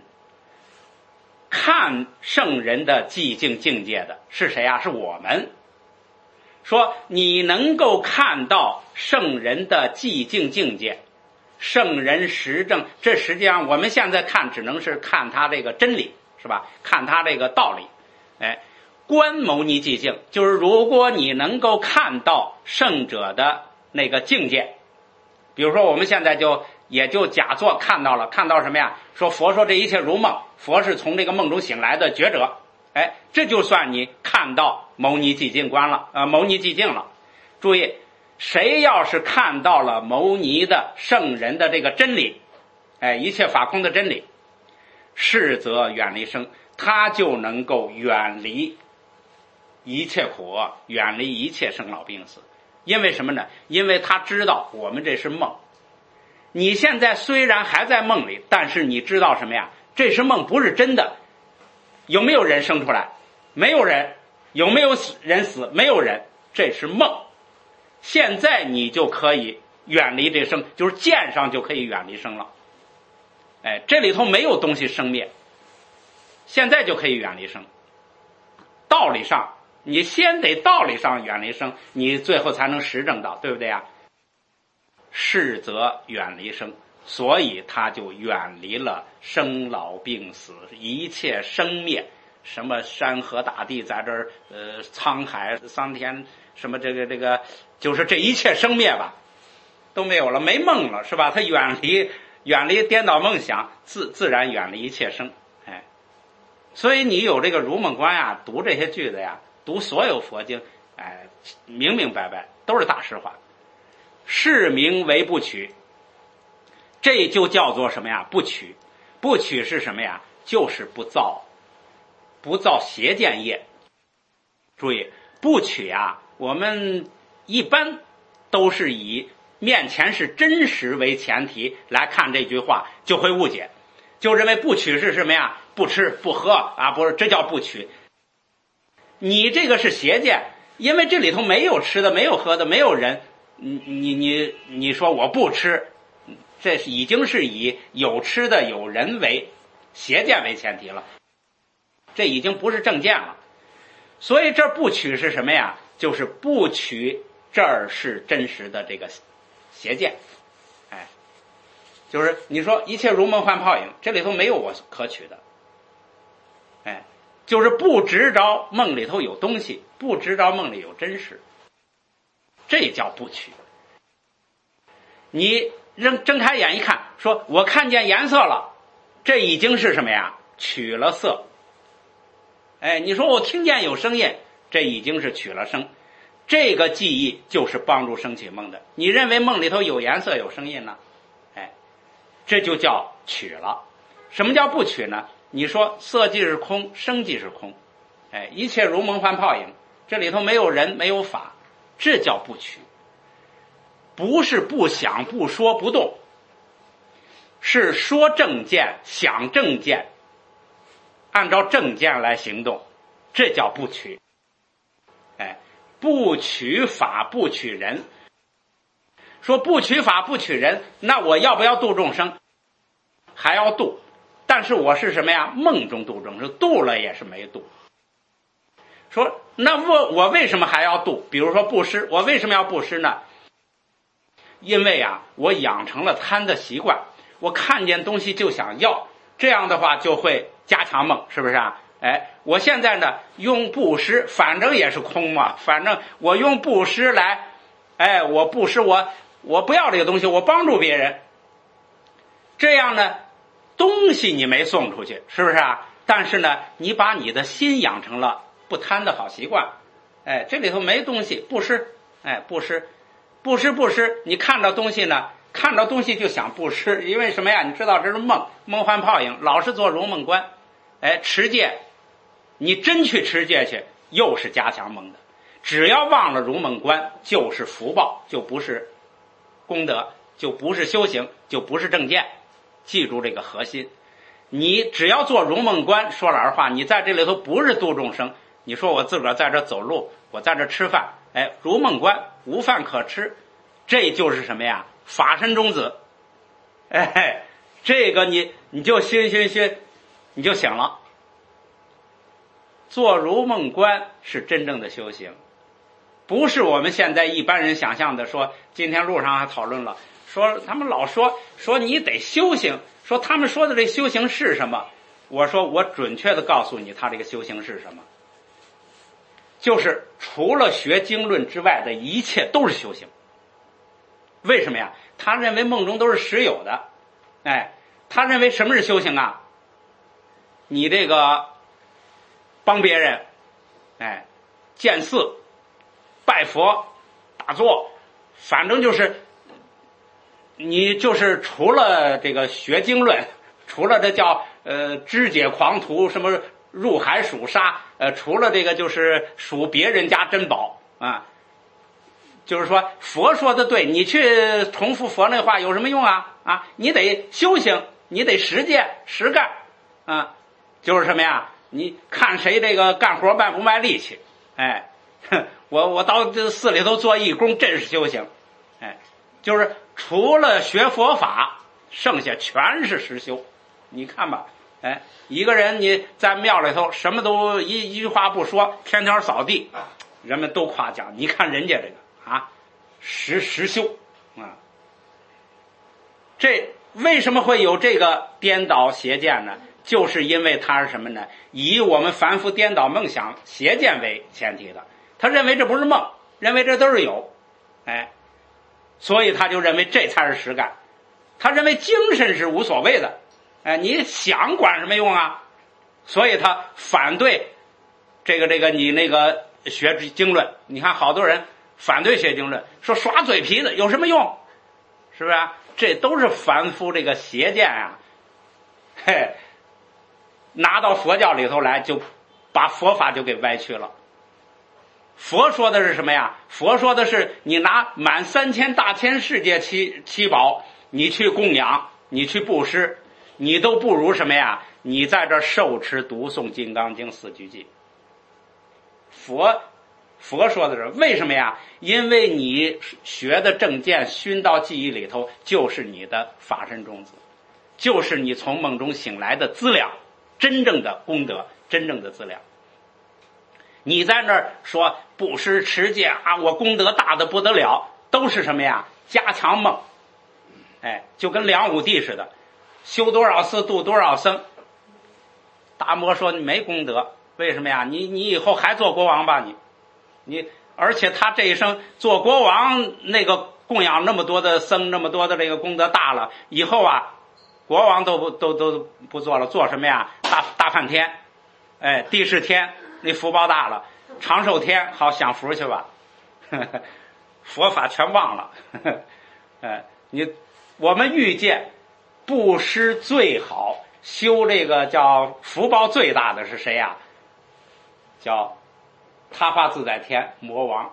[SPEAKER 1] 看圣人的寂静境界的是谁啊？是我们。说你能够看到圣人的寂静境界，圣人实证，这实际上我们现在看只能是看他这个真理，是吧？看他这个道理。哎，观牟尼寂静，就是如果你能够看到圣者的那个境界，比如说我们现在也就假作看到什么呀？说佛说这一切如梦，佛是从这个梦中醒来的觉者，哎，这就算你看到牟尼寂静观了，牟尼寂静了。注意，谁要是看到了牟尼的圣人的这个真理，哎，一切法空的真理，是则远离生，他就能够远离一切苦，远离一切生老病死。因为什么呢？因为他知道我们这是梦。你现在虽然还在梦里，但是你知道什么呀？这是梦，不是真的。有没有人生出来？没有人。有没有人死？没有人。这是梦。现在你就可以远离这生，就是见上就可以远离生了。哎，这里头没有东西生灭，现在就可以远离生。道理上，你先得道理上远离生，你最后才能实证到，对不对呀？是则远离生，所以他就远离了生老病死，一切生灭什么山河大地在这儿，沧海桑田，什么这个，就是这一切生灭吧，都没有了，没梦了，是吧？他远离颠倒梦想，自然远离一切生。哎，所以你有这个如梦观呀，读这些句子呀，读所有佛经，哎，明明白白都是大实话。是名为不取，这就叫做什么呀？不取。不取是什么呀？就是不造邪见业。注意，不取啊，我们一般都是以面前是真实为前提来看这句话，就会误解，就认为不取是什么呀？不吃不喝啊，不是，这叫不取。你这个是邪见，因为这里头没有吃的，没有喝的，没有人，你说我不吃，这已经是以有吃的有人为邪见为前提了，这已经不是正见了。所以这不取是什么呀？就是不取这儿是真实的这个邪见。哎，就是你说一切如梦幻泡影，这里头没有我可取的。哎，就是不执着梦里头有东西，不执着梦里有真实，这叫不取。你睁开眼一看，说我看见颜色了，这已经是什么呀？取了色。哎，你说我听见有声音，这已经是取了声。这个记忆就是帮助升起梦的。你认为梦里头有颜色有声音呢？哎，这就叫取了。什么叫不取呢？你说色即是空，声即是空，哎，一切如梦幻泡影，这里头没有人没有法，这叫不取。不是不想不说不动，是说正见想正见，按照正见来行动，这叫不取。哎，不取法不取人。说不取法不取人，那我要不要度众生？还要度，但是我是什么呀？梦中度众生，度了也是没度。说那我为什么还要度？比如说布施，我为什么要布施呢？因为啊，我养成了贪的习惯，我看见东西就想要，这样的话就会加强梦，是不是啊？哎，我现在呢用布施，反正也是空嘛，反正我用布施来，哎，我布施我不要这个东西，我帮助别人，这样呢，东西你没送出去，是不是啊？但是呢，你把你的心养成了不贪的好习惯，哎，这里头没东西，布施，哎，布施，你看到东西呢，看到东西就想布施，因为什么呀？你知道这是梦幻泡影，老是做如梦观，哎，持戒，你真去持戒去，又是加强梦的。只要忘了如梦观，就是福报，就不是功德，就不是修行，就不是正见。记住这个核心。你只要做如梦观，说老实话，你在这里头不是度众生。你说我自个儿在这走路，我在这吃饭，哎，如梦观，无饭可吃，这就是什么呀？法身中子。哎，这个你就熏，你就醒了。做如梦观是真正的修行，不是我们现在一般人想象的说，今天路上还讨论了，说他们老说你得修行，说他们说的这修行是什么？我说我准确的告诉你，他这个修行是什么？就是除了学经论之外的一切都是修行。为什么呀？他认为梦中都是实有的，哎，他认为什么是修行啊？你这个帮别人，哎，建寺、拜佛、打坐，反正就是你就是除了这个学经论，除了这叫肢解狂徒，什么入海数沙，除了这个就是数别人家珍宝啊。就是说佛说的对，你去重复佛那话有什么用啊？啊，你得修行，你得实践实干啊。就是什么呀？你看谁这个干活卖不卖力气？哎，我到这寺里头做义工，这是修行。哎，就是除了学佛法，剩下全是实修。你看吧，哎，一个人你在庙里头什么都一句话不说，天天扫地，人们都夸奖。你看人家这个啊，实修啊，这为什么会有这个颠倒邪见呢？ 就是因为他是什么呢？以我们凡夫颠倒梦想邪见为前提的，他认为这不是梦，认为这都是有，所以他就认为这才是实感，他认为精神是无所谓的，你想管什么用啊？所以他反对这个你那个学经论。你看好多人反对学经论，说耍嘴皮子有什么用，是不是啊？这都是凡夫这个邪见啊，拿到佛教里头来，就把佛法就给歪曲了。佛说的是什么呀？佛说的是你拿满3000大千世界七宝，你去供养，你去布施，你都不如什么呀？你在这受持读诵金刚经4句偈。佛说的是为什么呀？因为你学的正见熏到记忆里头，就是你的法身种子，就是你从梦中醒来的资粮，真正的功德，真正的资粮。你在那儿说布施持戒啊，我功德大的不得了，都是什么呀？加强梦，就跟梁武帝似的，修多少寺度多少僧。达摩说你没功德，为什么呀？你以后还做国王吧？你而且他这一生做国王，那个供养那么多的僧，那么多的这个功德大了，以后啊，国王都不做了，做什么呀？大梵天，地释天，那福报大了，长寿天好享福去吧，佛法全忘了。我们欲界布施最好，修这个叫福报最大的是谁呀？叫他化自在天魔王。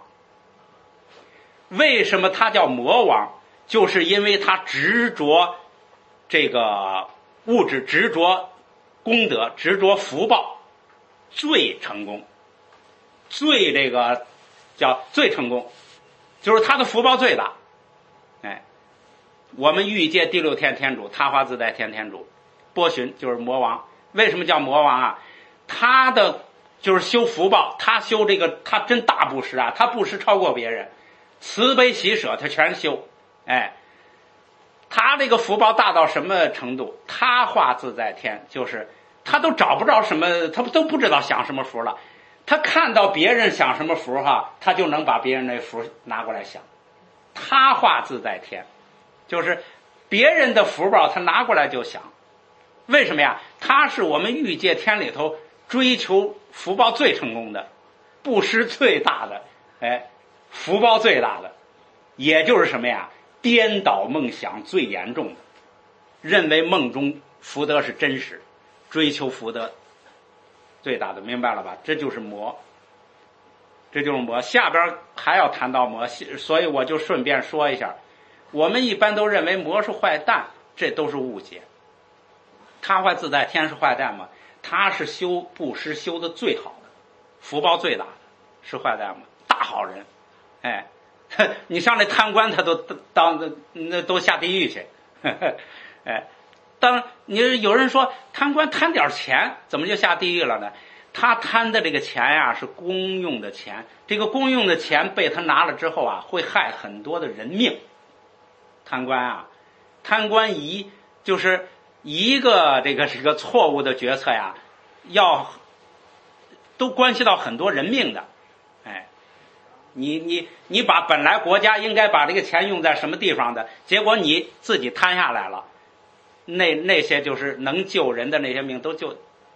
[SPEAKER 1] 为什么他叫魔王？就是因为他执着这个物质，执着功德，执着福报，最成功，最这个叫最成功，就是他的福报最大。我们欲界第6天天主，他化自在天天主，波旬就是魔王。为什么叫魔王啊？他的就是修福报，他修这个，他真大布施啊，他布施超过别人，慈悲喜舍他全修。他这个福报大到什么程度？他化自在天，就是他都找不着什么，他都不知道享什么福了。他看到别人享什么福他就能把别人那福拿过来享。他化自在天，就是别人的福报他拿过来就享。为什么呀？他是我们欲界天里头追求福报最成功的，布施最大的，福报最大的，也就是什么呀？颠倒梦想最严重的，认为梦中福德是真实，追求福德最大的，明白了吧？这就是魔，这就是魔。下边还要谈到魔，所以我就顺便说一下，我们一般都认为魔是坏蛋，这都是误解。他化自在天是坏蛋吗？他是修布施修的最好的，福报最大的，是坏蛋吗？大好人。你上来贪官他都那都下地狱去。当你有人说贪官贪点钱怎么就下地狱了呢？他贪的这个钱呀是公用的钱，这个公用的钱被他拿了之后啊，会害很多的人命。贪官就是一个这个错误的决策呀，都关系到很多人命的。你把本来国家应该把这个钱用在什么地方的，结果你自己贪下来了，那些就是能救人的那些命都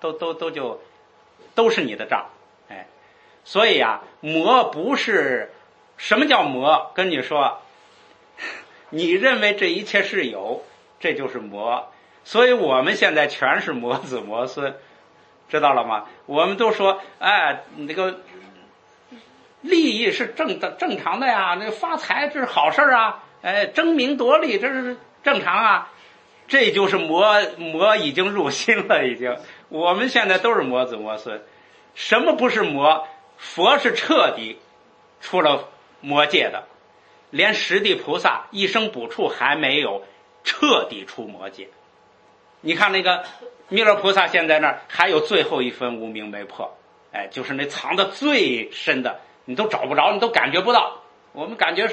[SPEAKER 1] 是你的账。所以啊，魔不是，什么叫魔？跟你说，你认为这一切是有，这就是魔。所以我们现在全是魔子魔孙，知道了吗？我们都说那个利益是正常的呀，那个发财这是好事啊，争名夺利这是正常啊。这就是魔已经入心了，已经。我们现在都是魔子魔孙。什么不是魔？佛是彻底出了魔界的，连十地菩萨一生补处还没有彻底出魔界。你看那个弥勒菩萨现在那儿还有最后一分无明没破，就是那藏的最深的，你都找不着，你都感觉不到。我们感觉说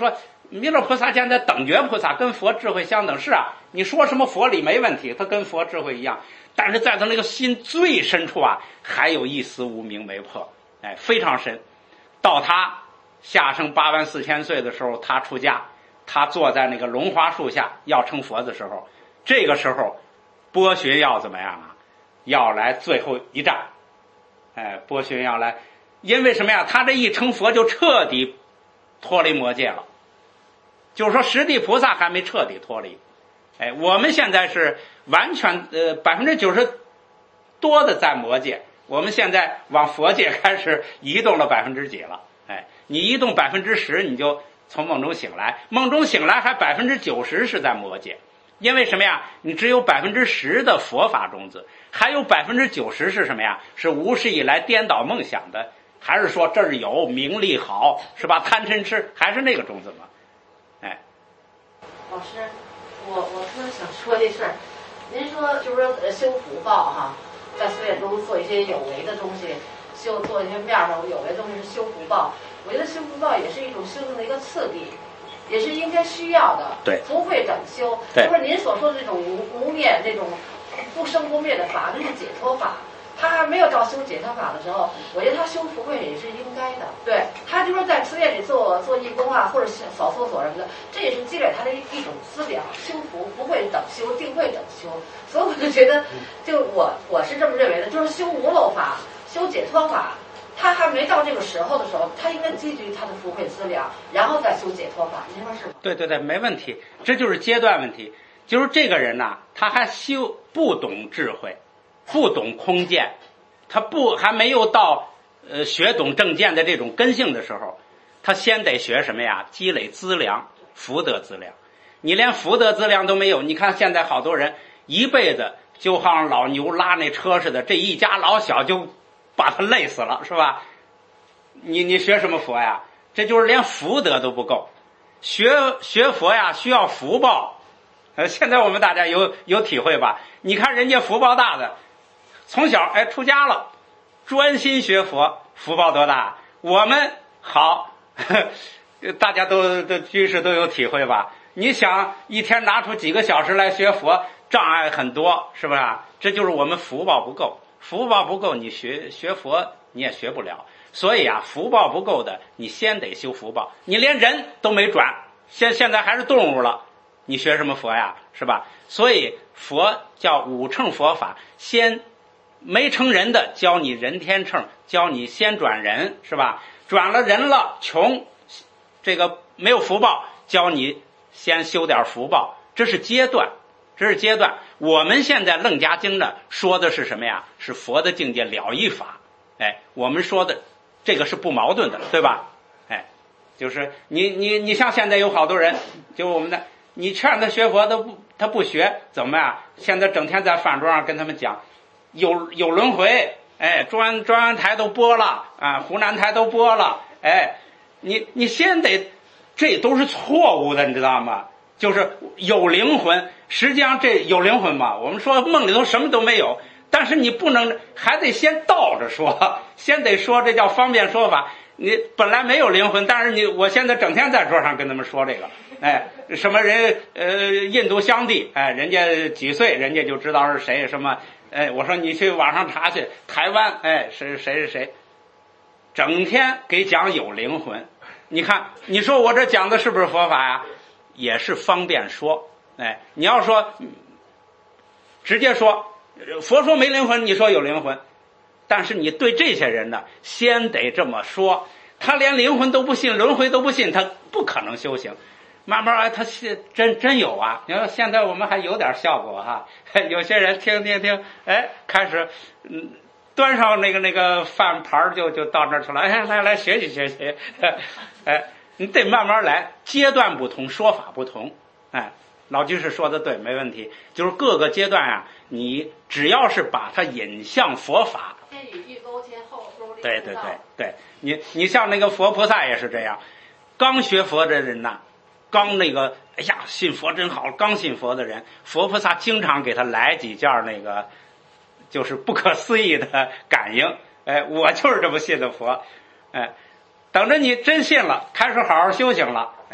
[SPEAKER 1] 弥勒菩萨现在等觉菩萨跟佛智慧相等，是啊，你说什么佛理没问题，他跟佛智慧一样，但是在他那个心最深处啊，还有一丝无明没破，哎，非常深。到他下生84000岁的时候，他出家，他坐在那个龙华树下要成佛的时候，这个时候波旬要怎么样啊？要来最后一战，哎，波旬要来，因为什么呀？他这一成佛就彻底脱离魔界了，就是说实地菩萨还没彻底脱离。哎，我们现在是完全90%多的在魔界，我们现在往佛界开始移动了几了。哎，你移动10%，你就从梦中醒来，梦中醒来还90%是在魔界，因为什么呀？你只有10%的佛法种子，还有90%是什么呀？是无始以来颠倒梦想的，还是说这儿有名利好，是吧？贪嗔痴，还是那个种子吗？哎，
[SPEAKER 4] 老师，我特想说这事儿，您说就是说修福报哈，在寺院中做一些有为的东西，做一些面上有为的东西是修福报。我觉得修福报也是一种修行的一个次第，也是应该需要的。
[SPEAKER 1] 对，
[SPEAKER 4] 福慧整修，就是您所说的这种无灭、这种不生不灭的法，那是解脱法。他还没有到修解脱法的时候，我觉得他修福慧也是应该的。对，他就说在寺院里做义工啊，或者扫厕所什么的，这也是积累他的一种资粮。修福不会等修，定会整修。所以我就觉得，就我是这么认为的，就是修无漏法、修解脱法，他还没到这个时候的时候，他应该积聚他的福慧资粮，然后再修解脱法。您说是吗？
[SPEAKER 1] 对对对，没问题，这就是阶段问题。就是这个人呐，他还不懂智慧，不懂空见，他还没有到学懂正见的这种根性的时候，他先得学什么呀？积累资粮，福德资粮。你连福德资粮都没有，你看现在好多人一辈子就好像老牛拉那车似的，这一家老小就把他累死了，是吧？你学什么佛呀？这就是连福德都不够。学佛呀，需要福报。现在我们大家有体会吧？你看人家福报大的，从小出家了，专心学佛，福报多大？我们好，大家都居士都有体会吧？你想一天拿出几个小时来学佛，障碍很多，是不是？这就是我们福报不够，福报不够，你学佛你也学不了。所以啊，福报不够的，你先得修福报。你连人都没转，现在还是动物了，你学什么佛呀？是吧？所以佛叫五乘佛法，先没成人的教你人天乘，教你先转人，是吧？转了人了，穷，这个没有福报，教你先修点福报，这是阶段。我们现在楞伽经呢说的是什么呀？是佛的境界了义法。哎，我们说的这个是不矛盾的，对吧？哎，就是你像现在有好多人，就我们的，你劝他学佛，他不学，怎么呀？现在整天在饭桌上跟他们讲有轮回，哎，中央台都播了啊，湖南台都播了，哎，你先得，这都是错误的，你知道吗？就是有灵魂，实际上这有灵魂嘛？我们说梦里头什么都没有，但是你不能，还得先倒着说，先得说，这叫方便说法。你本来没有灵魂，但是我现在整天在桌上跟他们说这个，哎，什么人印度香帝，哎，人家几岁，人家就知道是谁，什么，哎，我说你去网上查去，台湾，哎，是谁，整天给讲有灵魂。你看，你说我这讲的是不是佛法呀？也是方便说，哎，你要说直接说佛说没灵魂，你说有灵魂，但是你对这些人呢，先得这么说。他连灵魂都不信，轮回都不信，他不可能修行。慢慢他真有啊！你说现在我们还有点效果哈，有些人听，哎，开始端上那个饭盘就到那儿去了，哎，来学习，哎。你得慢慢来，阶段不同，说法不同。哎，老居士说的对，没问题。就是各个阶段啊，你只要是把它引向佛法，
[SPEAKER 4] 先与欲勾牵，后勾
[SPEAKER 1] 对，你像那个佛菩萨也是这样，刚学佛的人呐，刚那个哎呀信佛真好，刚信佛的人，佛菩萨经常给他来几件那个就是不可思议的感应。哎，我就是这么信的佛，哎。等着你真信了，开始好好修行了，哎，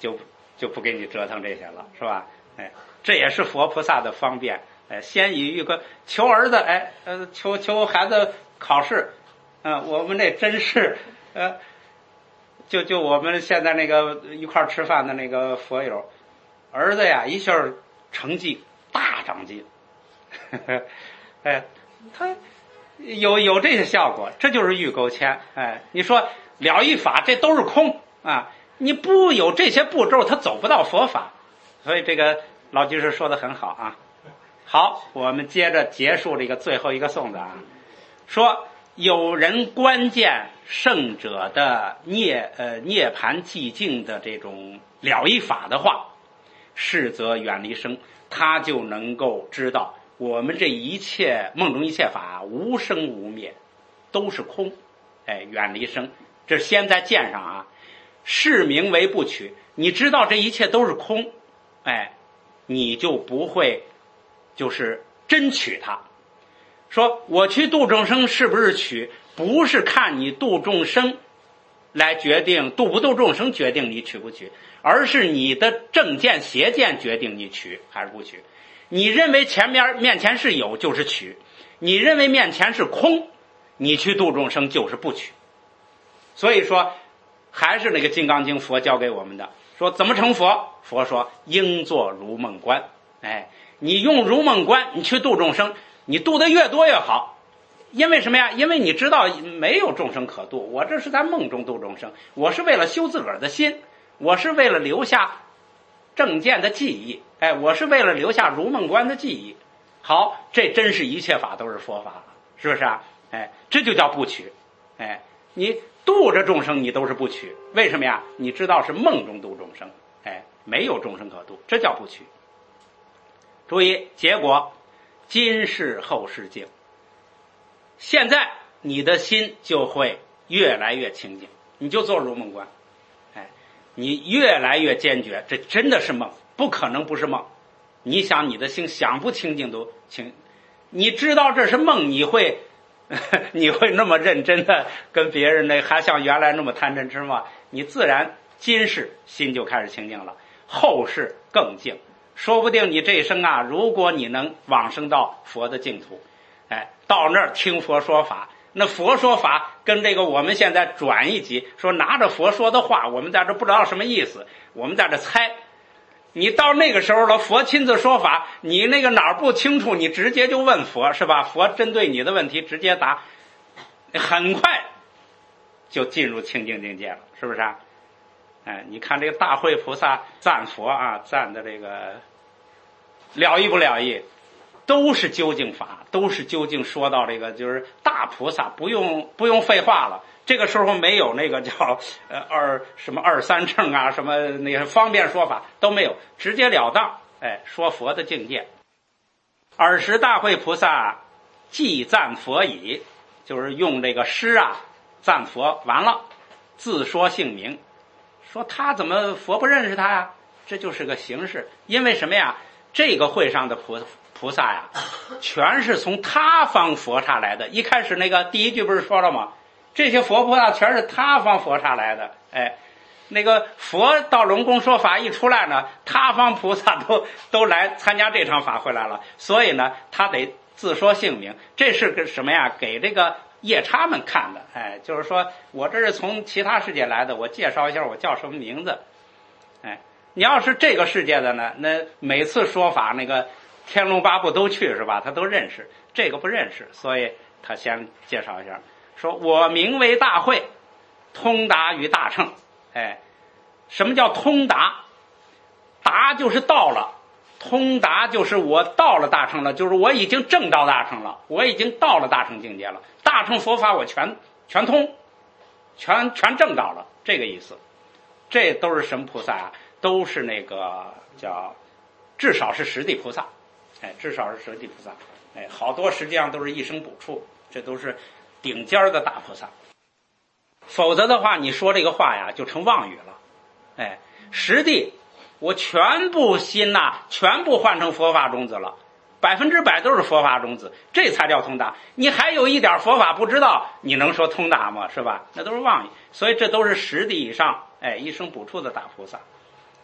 [SPEAKER 1] 就不给你折腾这些了，是吧？哎，这也是佛菩萨的方便。哎，先以一个求儿子，求孩子考试，我们这真是，就我们现在那个一块吃饭的那个佛友，儿子呀一下成绩大长进，哎，他有这些效果，这就是欲钩牵。哎，你说了义法这都是空啊，你不有这些步骤，他走不到佛法。所以这个老居士说的很好啊。好，我们接着结束这个最后一个颂子啊，说有人观见圣者的涅槃寂静的这种了义法的话，是则远离生，他就能够知道我们这一切梦中一切法无生无灭，都是空。哎，远离生，这先在见上啊，是名为不取。你知道这一切都是空，哎，你就不会就是真取它。说我去度众生是不是取，不是看你度众生来决定度不度众生，决定你取不取，而是你的正见邪见决定你取还是不取。你认为面前是有就是取，你认为面前是空，你去度众生就是不取。所以说还是那个金刚经佛教给我们的，说怎么成佛，佛说应作如梦观。哎，你用如梦观你去度众生，你度的越多越好。因为什么呀？因为你知道没有众生可度，我这是在梦中度众生，我是为了修自个儿的心，我是为了留下正见的记忆，哎，我是为了留下如梦观的记忆。好，这真是一切法都是佛法了，是不是啊？哎，这就叫不取。哎，你度着众生你都是不取，为什么呀？你知道是梦中度众生，哎，没有众生可度，这叫不取。注意结果，今世后世净。现在你的心就会越来越清净，你就做如梦观。哎，你越来越坚决，这真的是梦，不可能不是梦。你想你的心想不清净都清，你知道这是梦，你会那么认真的跟别人那还像原来那么贪嗔痴吗？你自然今世心就开始清净了，后世更净。说不定你这一生啊，如果你能往生到佛的净土，哎，到那儿听佛说法，那佛说法跟这个我们现在转一级，说拿着佛说的话，我们在这不知道什么意思，我们在这猜。你到那个时候了，佛亲自说法，你那个哪儿不清楚，你直接就问佛，是吧？佛针对你的问题直接答，很快就进入清净境界了，是不是啊？哎，你看这个大慧菩萨赞佛啊，赞的这个了义不了义，都是究竟法，都是究竟说到这个就是大菩萨不用废话了。这个时候没有那个叫什么二三乘啊，什么那个方便说法都没有，直截了当，哎，说佛的境界。尔时大慧菩萨既赞佛已，就是用这个诗啊赞佛完了，自说姓名，说他怎么佛不认识他呀？这就是个形式。因为什么呀？这个会上的菩萨呀，全是从他方佛刹来的。一开始那个第一句不是说了吗？这些佛菩萨全是他方佛刹来的。哎，那个佛到龙宫说法一出来呢，他方菩萨都来参加这场法会来了，所以呢他得自说姓名。这是个什么呀？给这个夜叉们看的。哎，就是说我这是从其他世界来的，我介绍一下我叫什么名字。哎，你要是这个世界的呢，那每次说法那个天龙八部都去是吧？他都认识，这个不认识，所以他先介绍一下，说我名为大慧，通达于大乘。哎，什么叫通达？达就是到了，通达就是我到了大乘了，就是我已经证到大乘了，我已经到了大乘境界了，大乘佛法我全通，全证到了，这个意思。这都是什么菩萨啊？都是那个叫至少是十地菩萨。哎，至少是十地菩萨。哎，好多实际上都是一生补处，这都是顶尖的大菩萨。否则的话，你说这个话呀，就成妄语了。哎，十地我全部心呐，全部换成佛法种子了，100%都是佛法种子，这才叫通达。你还有一点佛法不知道，你能说通达吗？是吧？那都是妄语。所以这都是十地以上，哎，一生补处的大菩萨。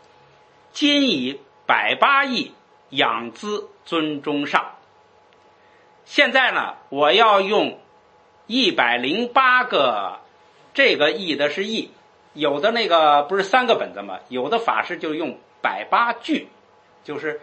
[SPEAKER 1] 今以180亿养资尊中上。现在呢，我要用108个，这个译的是译，有的那个不是3个本子吗？有的法师就用108句，就是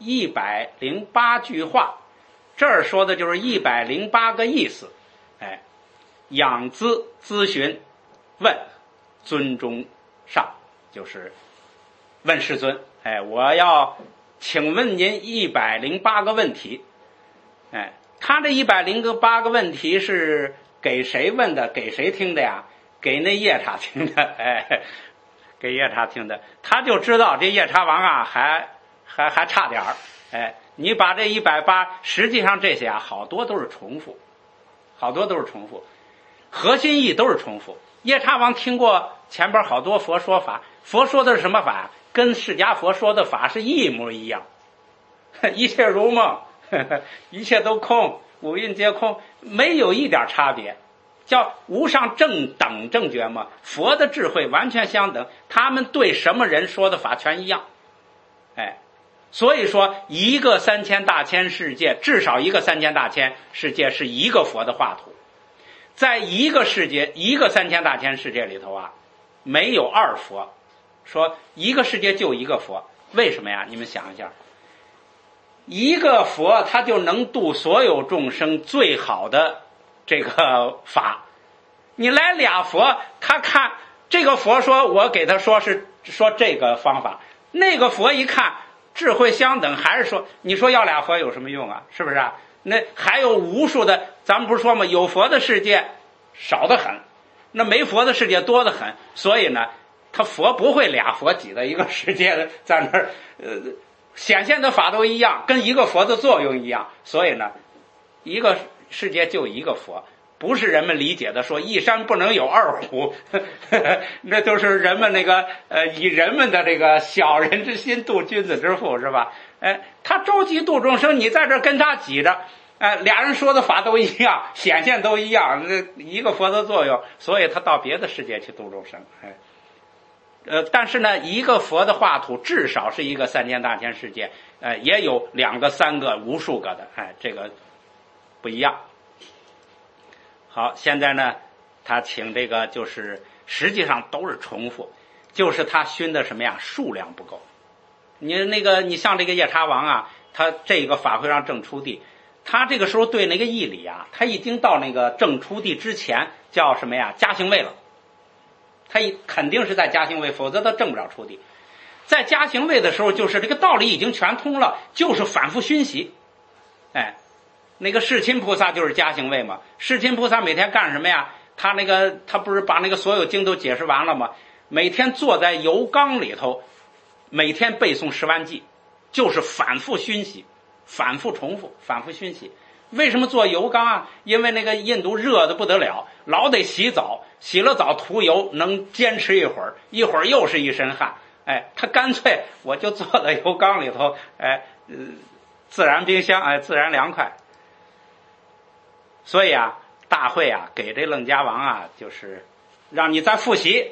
[SPEAKER 1] 108句话。这儿说的就是108个意思。哎，养资咨询问尊中上，就是问世尊，哎，我要请问您108个问题。哎，他这108个问题是给谁问的？给谁听的呀？给那夜叉听的。哎，给夜叉听的。他就知道这夜叉王啊，还差点儿。哎，你把这108，实际上这些啊，好多都是重复，好多都是重复，核心意都是重复。夜叉王听过前边好多佛说法，佛说的是什么法？跟释迦佛说的法是一模一样。一切如梦，一切都空，五蕴皆空，没有一点差别，叫无上正等正觉嘛。佛的智慧完全相等，他们对什么人说的法全一样。哎，所以说一个3000大千世界，至少一个3000大千世界是一个佛的画图。在一个世界，一个3000大千世界里头啊，没有2佛，说一个世界就一个佛。为什么呀？你们想一下，一个佛他就能度所有众生最好的这个法。你来2佛，他看这个佛说我给他说是说这个方法，那个佛一看智慧相等，还是说，你说要2佛有什么用啊？是不是啊？那还有无数的，咱们不是说吗？有佛的世界少得很，那没佛的世界多得很。所以呢，他佛不会2佛挤在一个世界的，在那儿显现的法都一样，跟一个佛的作用一样。所以呢，一个世界就一个佛，不是人们理解的说一山不能有2虎，那都是人们那个以人们的这个小人之心度君子之腹，是吧？他着急度众生，你在这跟他挤着，俩人说的法都一样，显现都一样，一个佛的作用，所以他到别的世界去度众生。但是呢，一个佛的画图至少是一个3000大千世界，也有2个、3个、无数个的，这个不一样。好，现在呢，他请这个就是实际上都是重复，就是他熏的什么呀？数量不够。你像这个夜叉王啊，他这个法会让正出地，他这个时候对那个义理啊，他已经到那个正出地之前叫什么呀？加行位了。他肯定是在加行位，否则他正不了出地。在加行位的时候，就是这个道理已经全通了，就是反复熏习。那个世亲菩萨就是加行位嘛。世亲菩萨每天干什么呀？他不是把那个所有经都解释完了吗？每天坐在油缸里头，每天背诵10万偈，就是反复熏习，反复重复，反复熏习。为什么做油缸啊？因为那个印度热的不得了，老得洗澡，洗了澡涂油，能坚持一会儿，一会儿又是一身汗。他干脆我就坐在油缸里头，自然冰箱，自然凉快。所以啊，大会啊，给这楞伽王啊，就是让你再复习。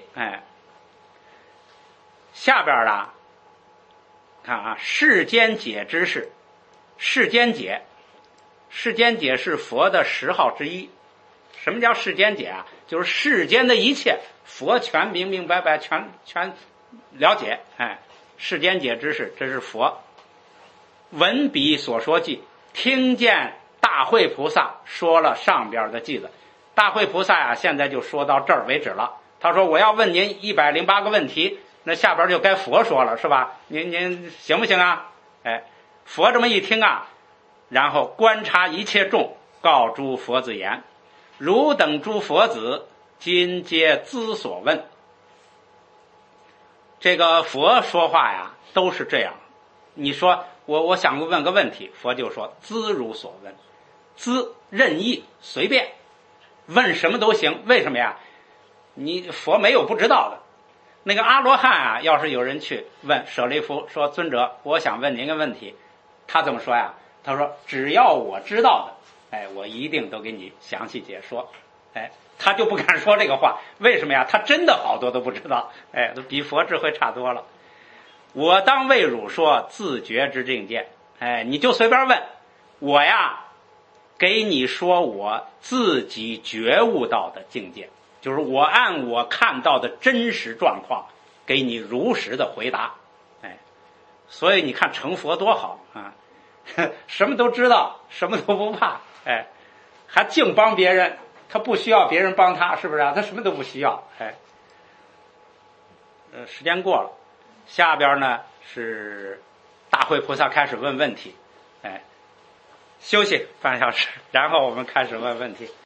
[SPEAKER 1] 下边啊，看啊，世间解之事，世间解。世间解是佛的10号之一。什么叫世间解啊？就是世间的一切，佛全明明白白，全了解。世间解之事，这是佛。闻彼所说偈，听见大慧菩萨说了上边的偈子。大慧菩萨现在就说到这儿为止了。他说我要问您108个问题，那下边就该佛说了，是吧？您行不行啊？佛这么一听啊，然后观察一切众，告诸佛子言：汝等诸佛子，今皆兹所问。这个佛说话呀，都是这样。你说我想问个问题，佛就说：兹汝所问。兹任意随便，问什么都行。为什么呀？佛没有不知道的。那个阿罗汉啊，要是有人去问舍利弗说：尊者，我想问您个问题，他怎么说呀？他说：只要我知道的，我一定都给你详细解说。他就不敢说这个话。为什么呀？他真的好多都不知道。比佛智慧差多了。 我当为汝说自觉之境界。哎，你就随便问我呀，给你说我自己觉悟到的境界，就是我按我看到的真实状况给你如实的回答。哎，所以你看成佛多好啊，什么都知道，什么都不怕，哎，还净帮别人，他不需要别人帮他，是不是啊？他什么都不需要。哎，时间过了，下边呢是大慧菩萨开始问问题。哎，休息半小时，然后我们开始问问题。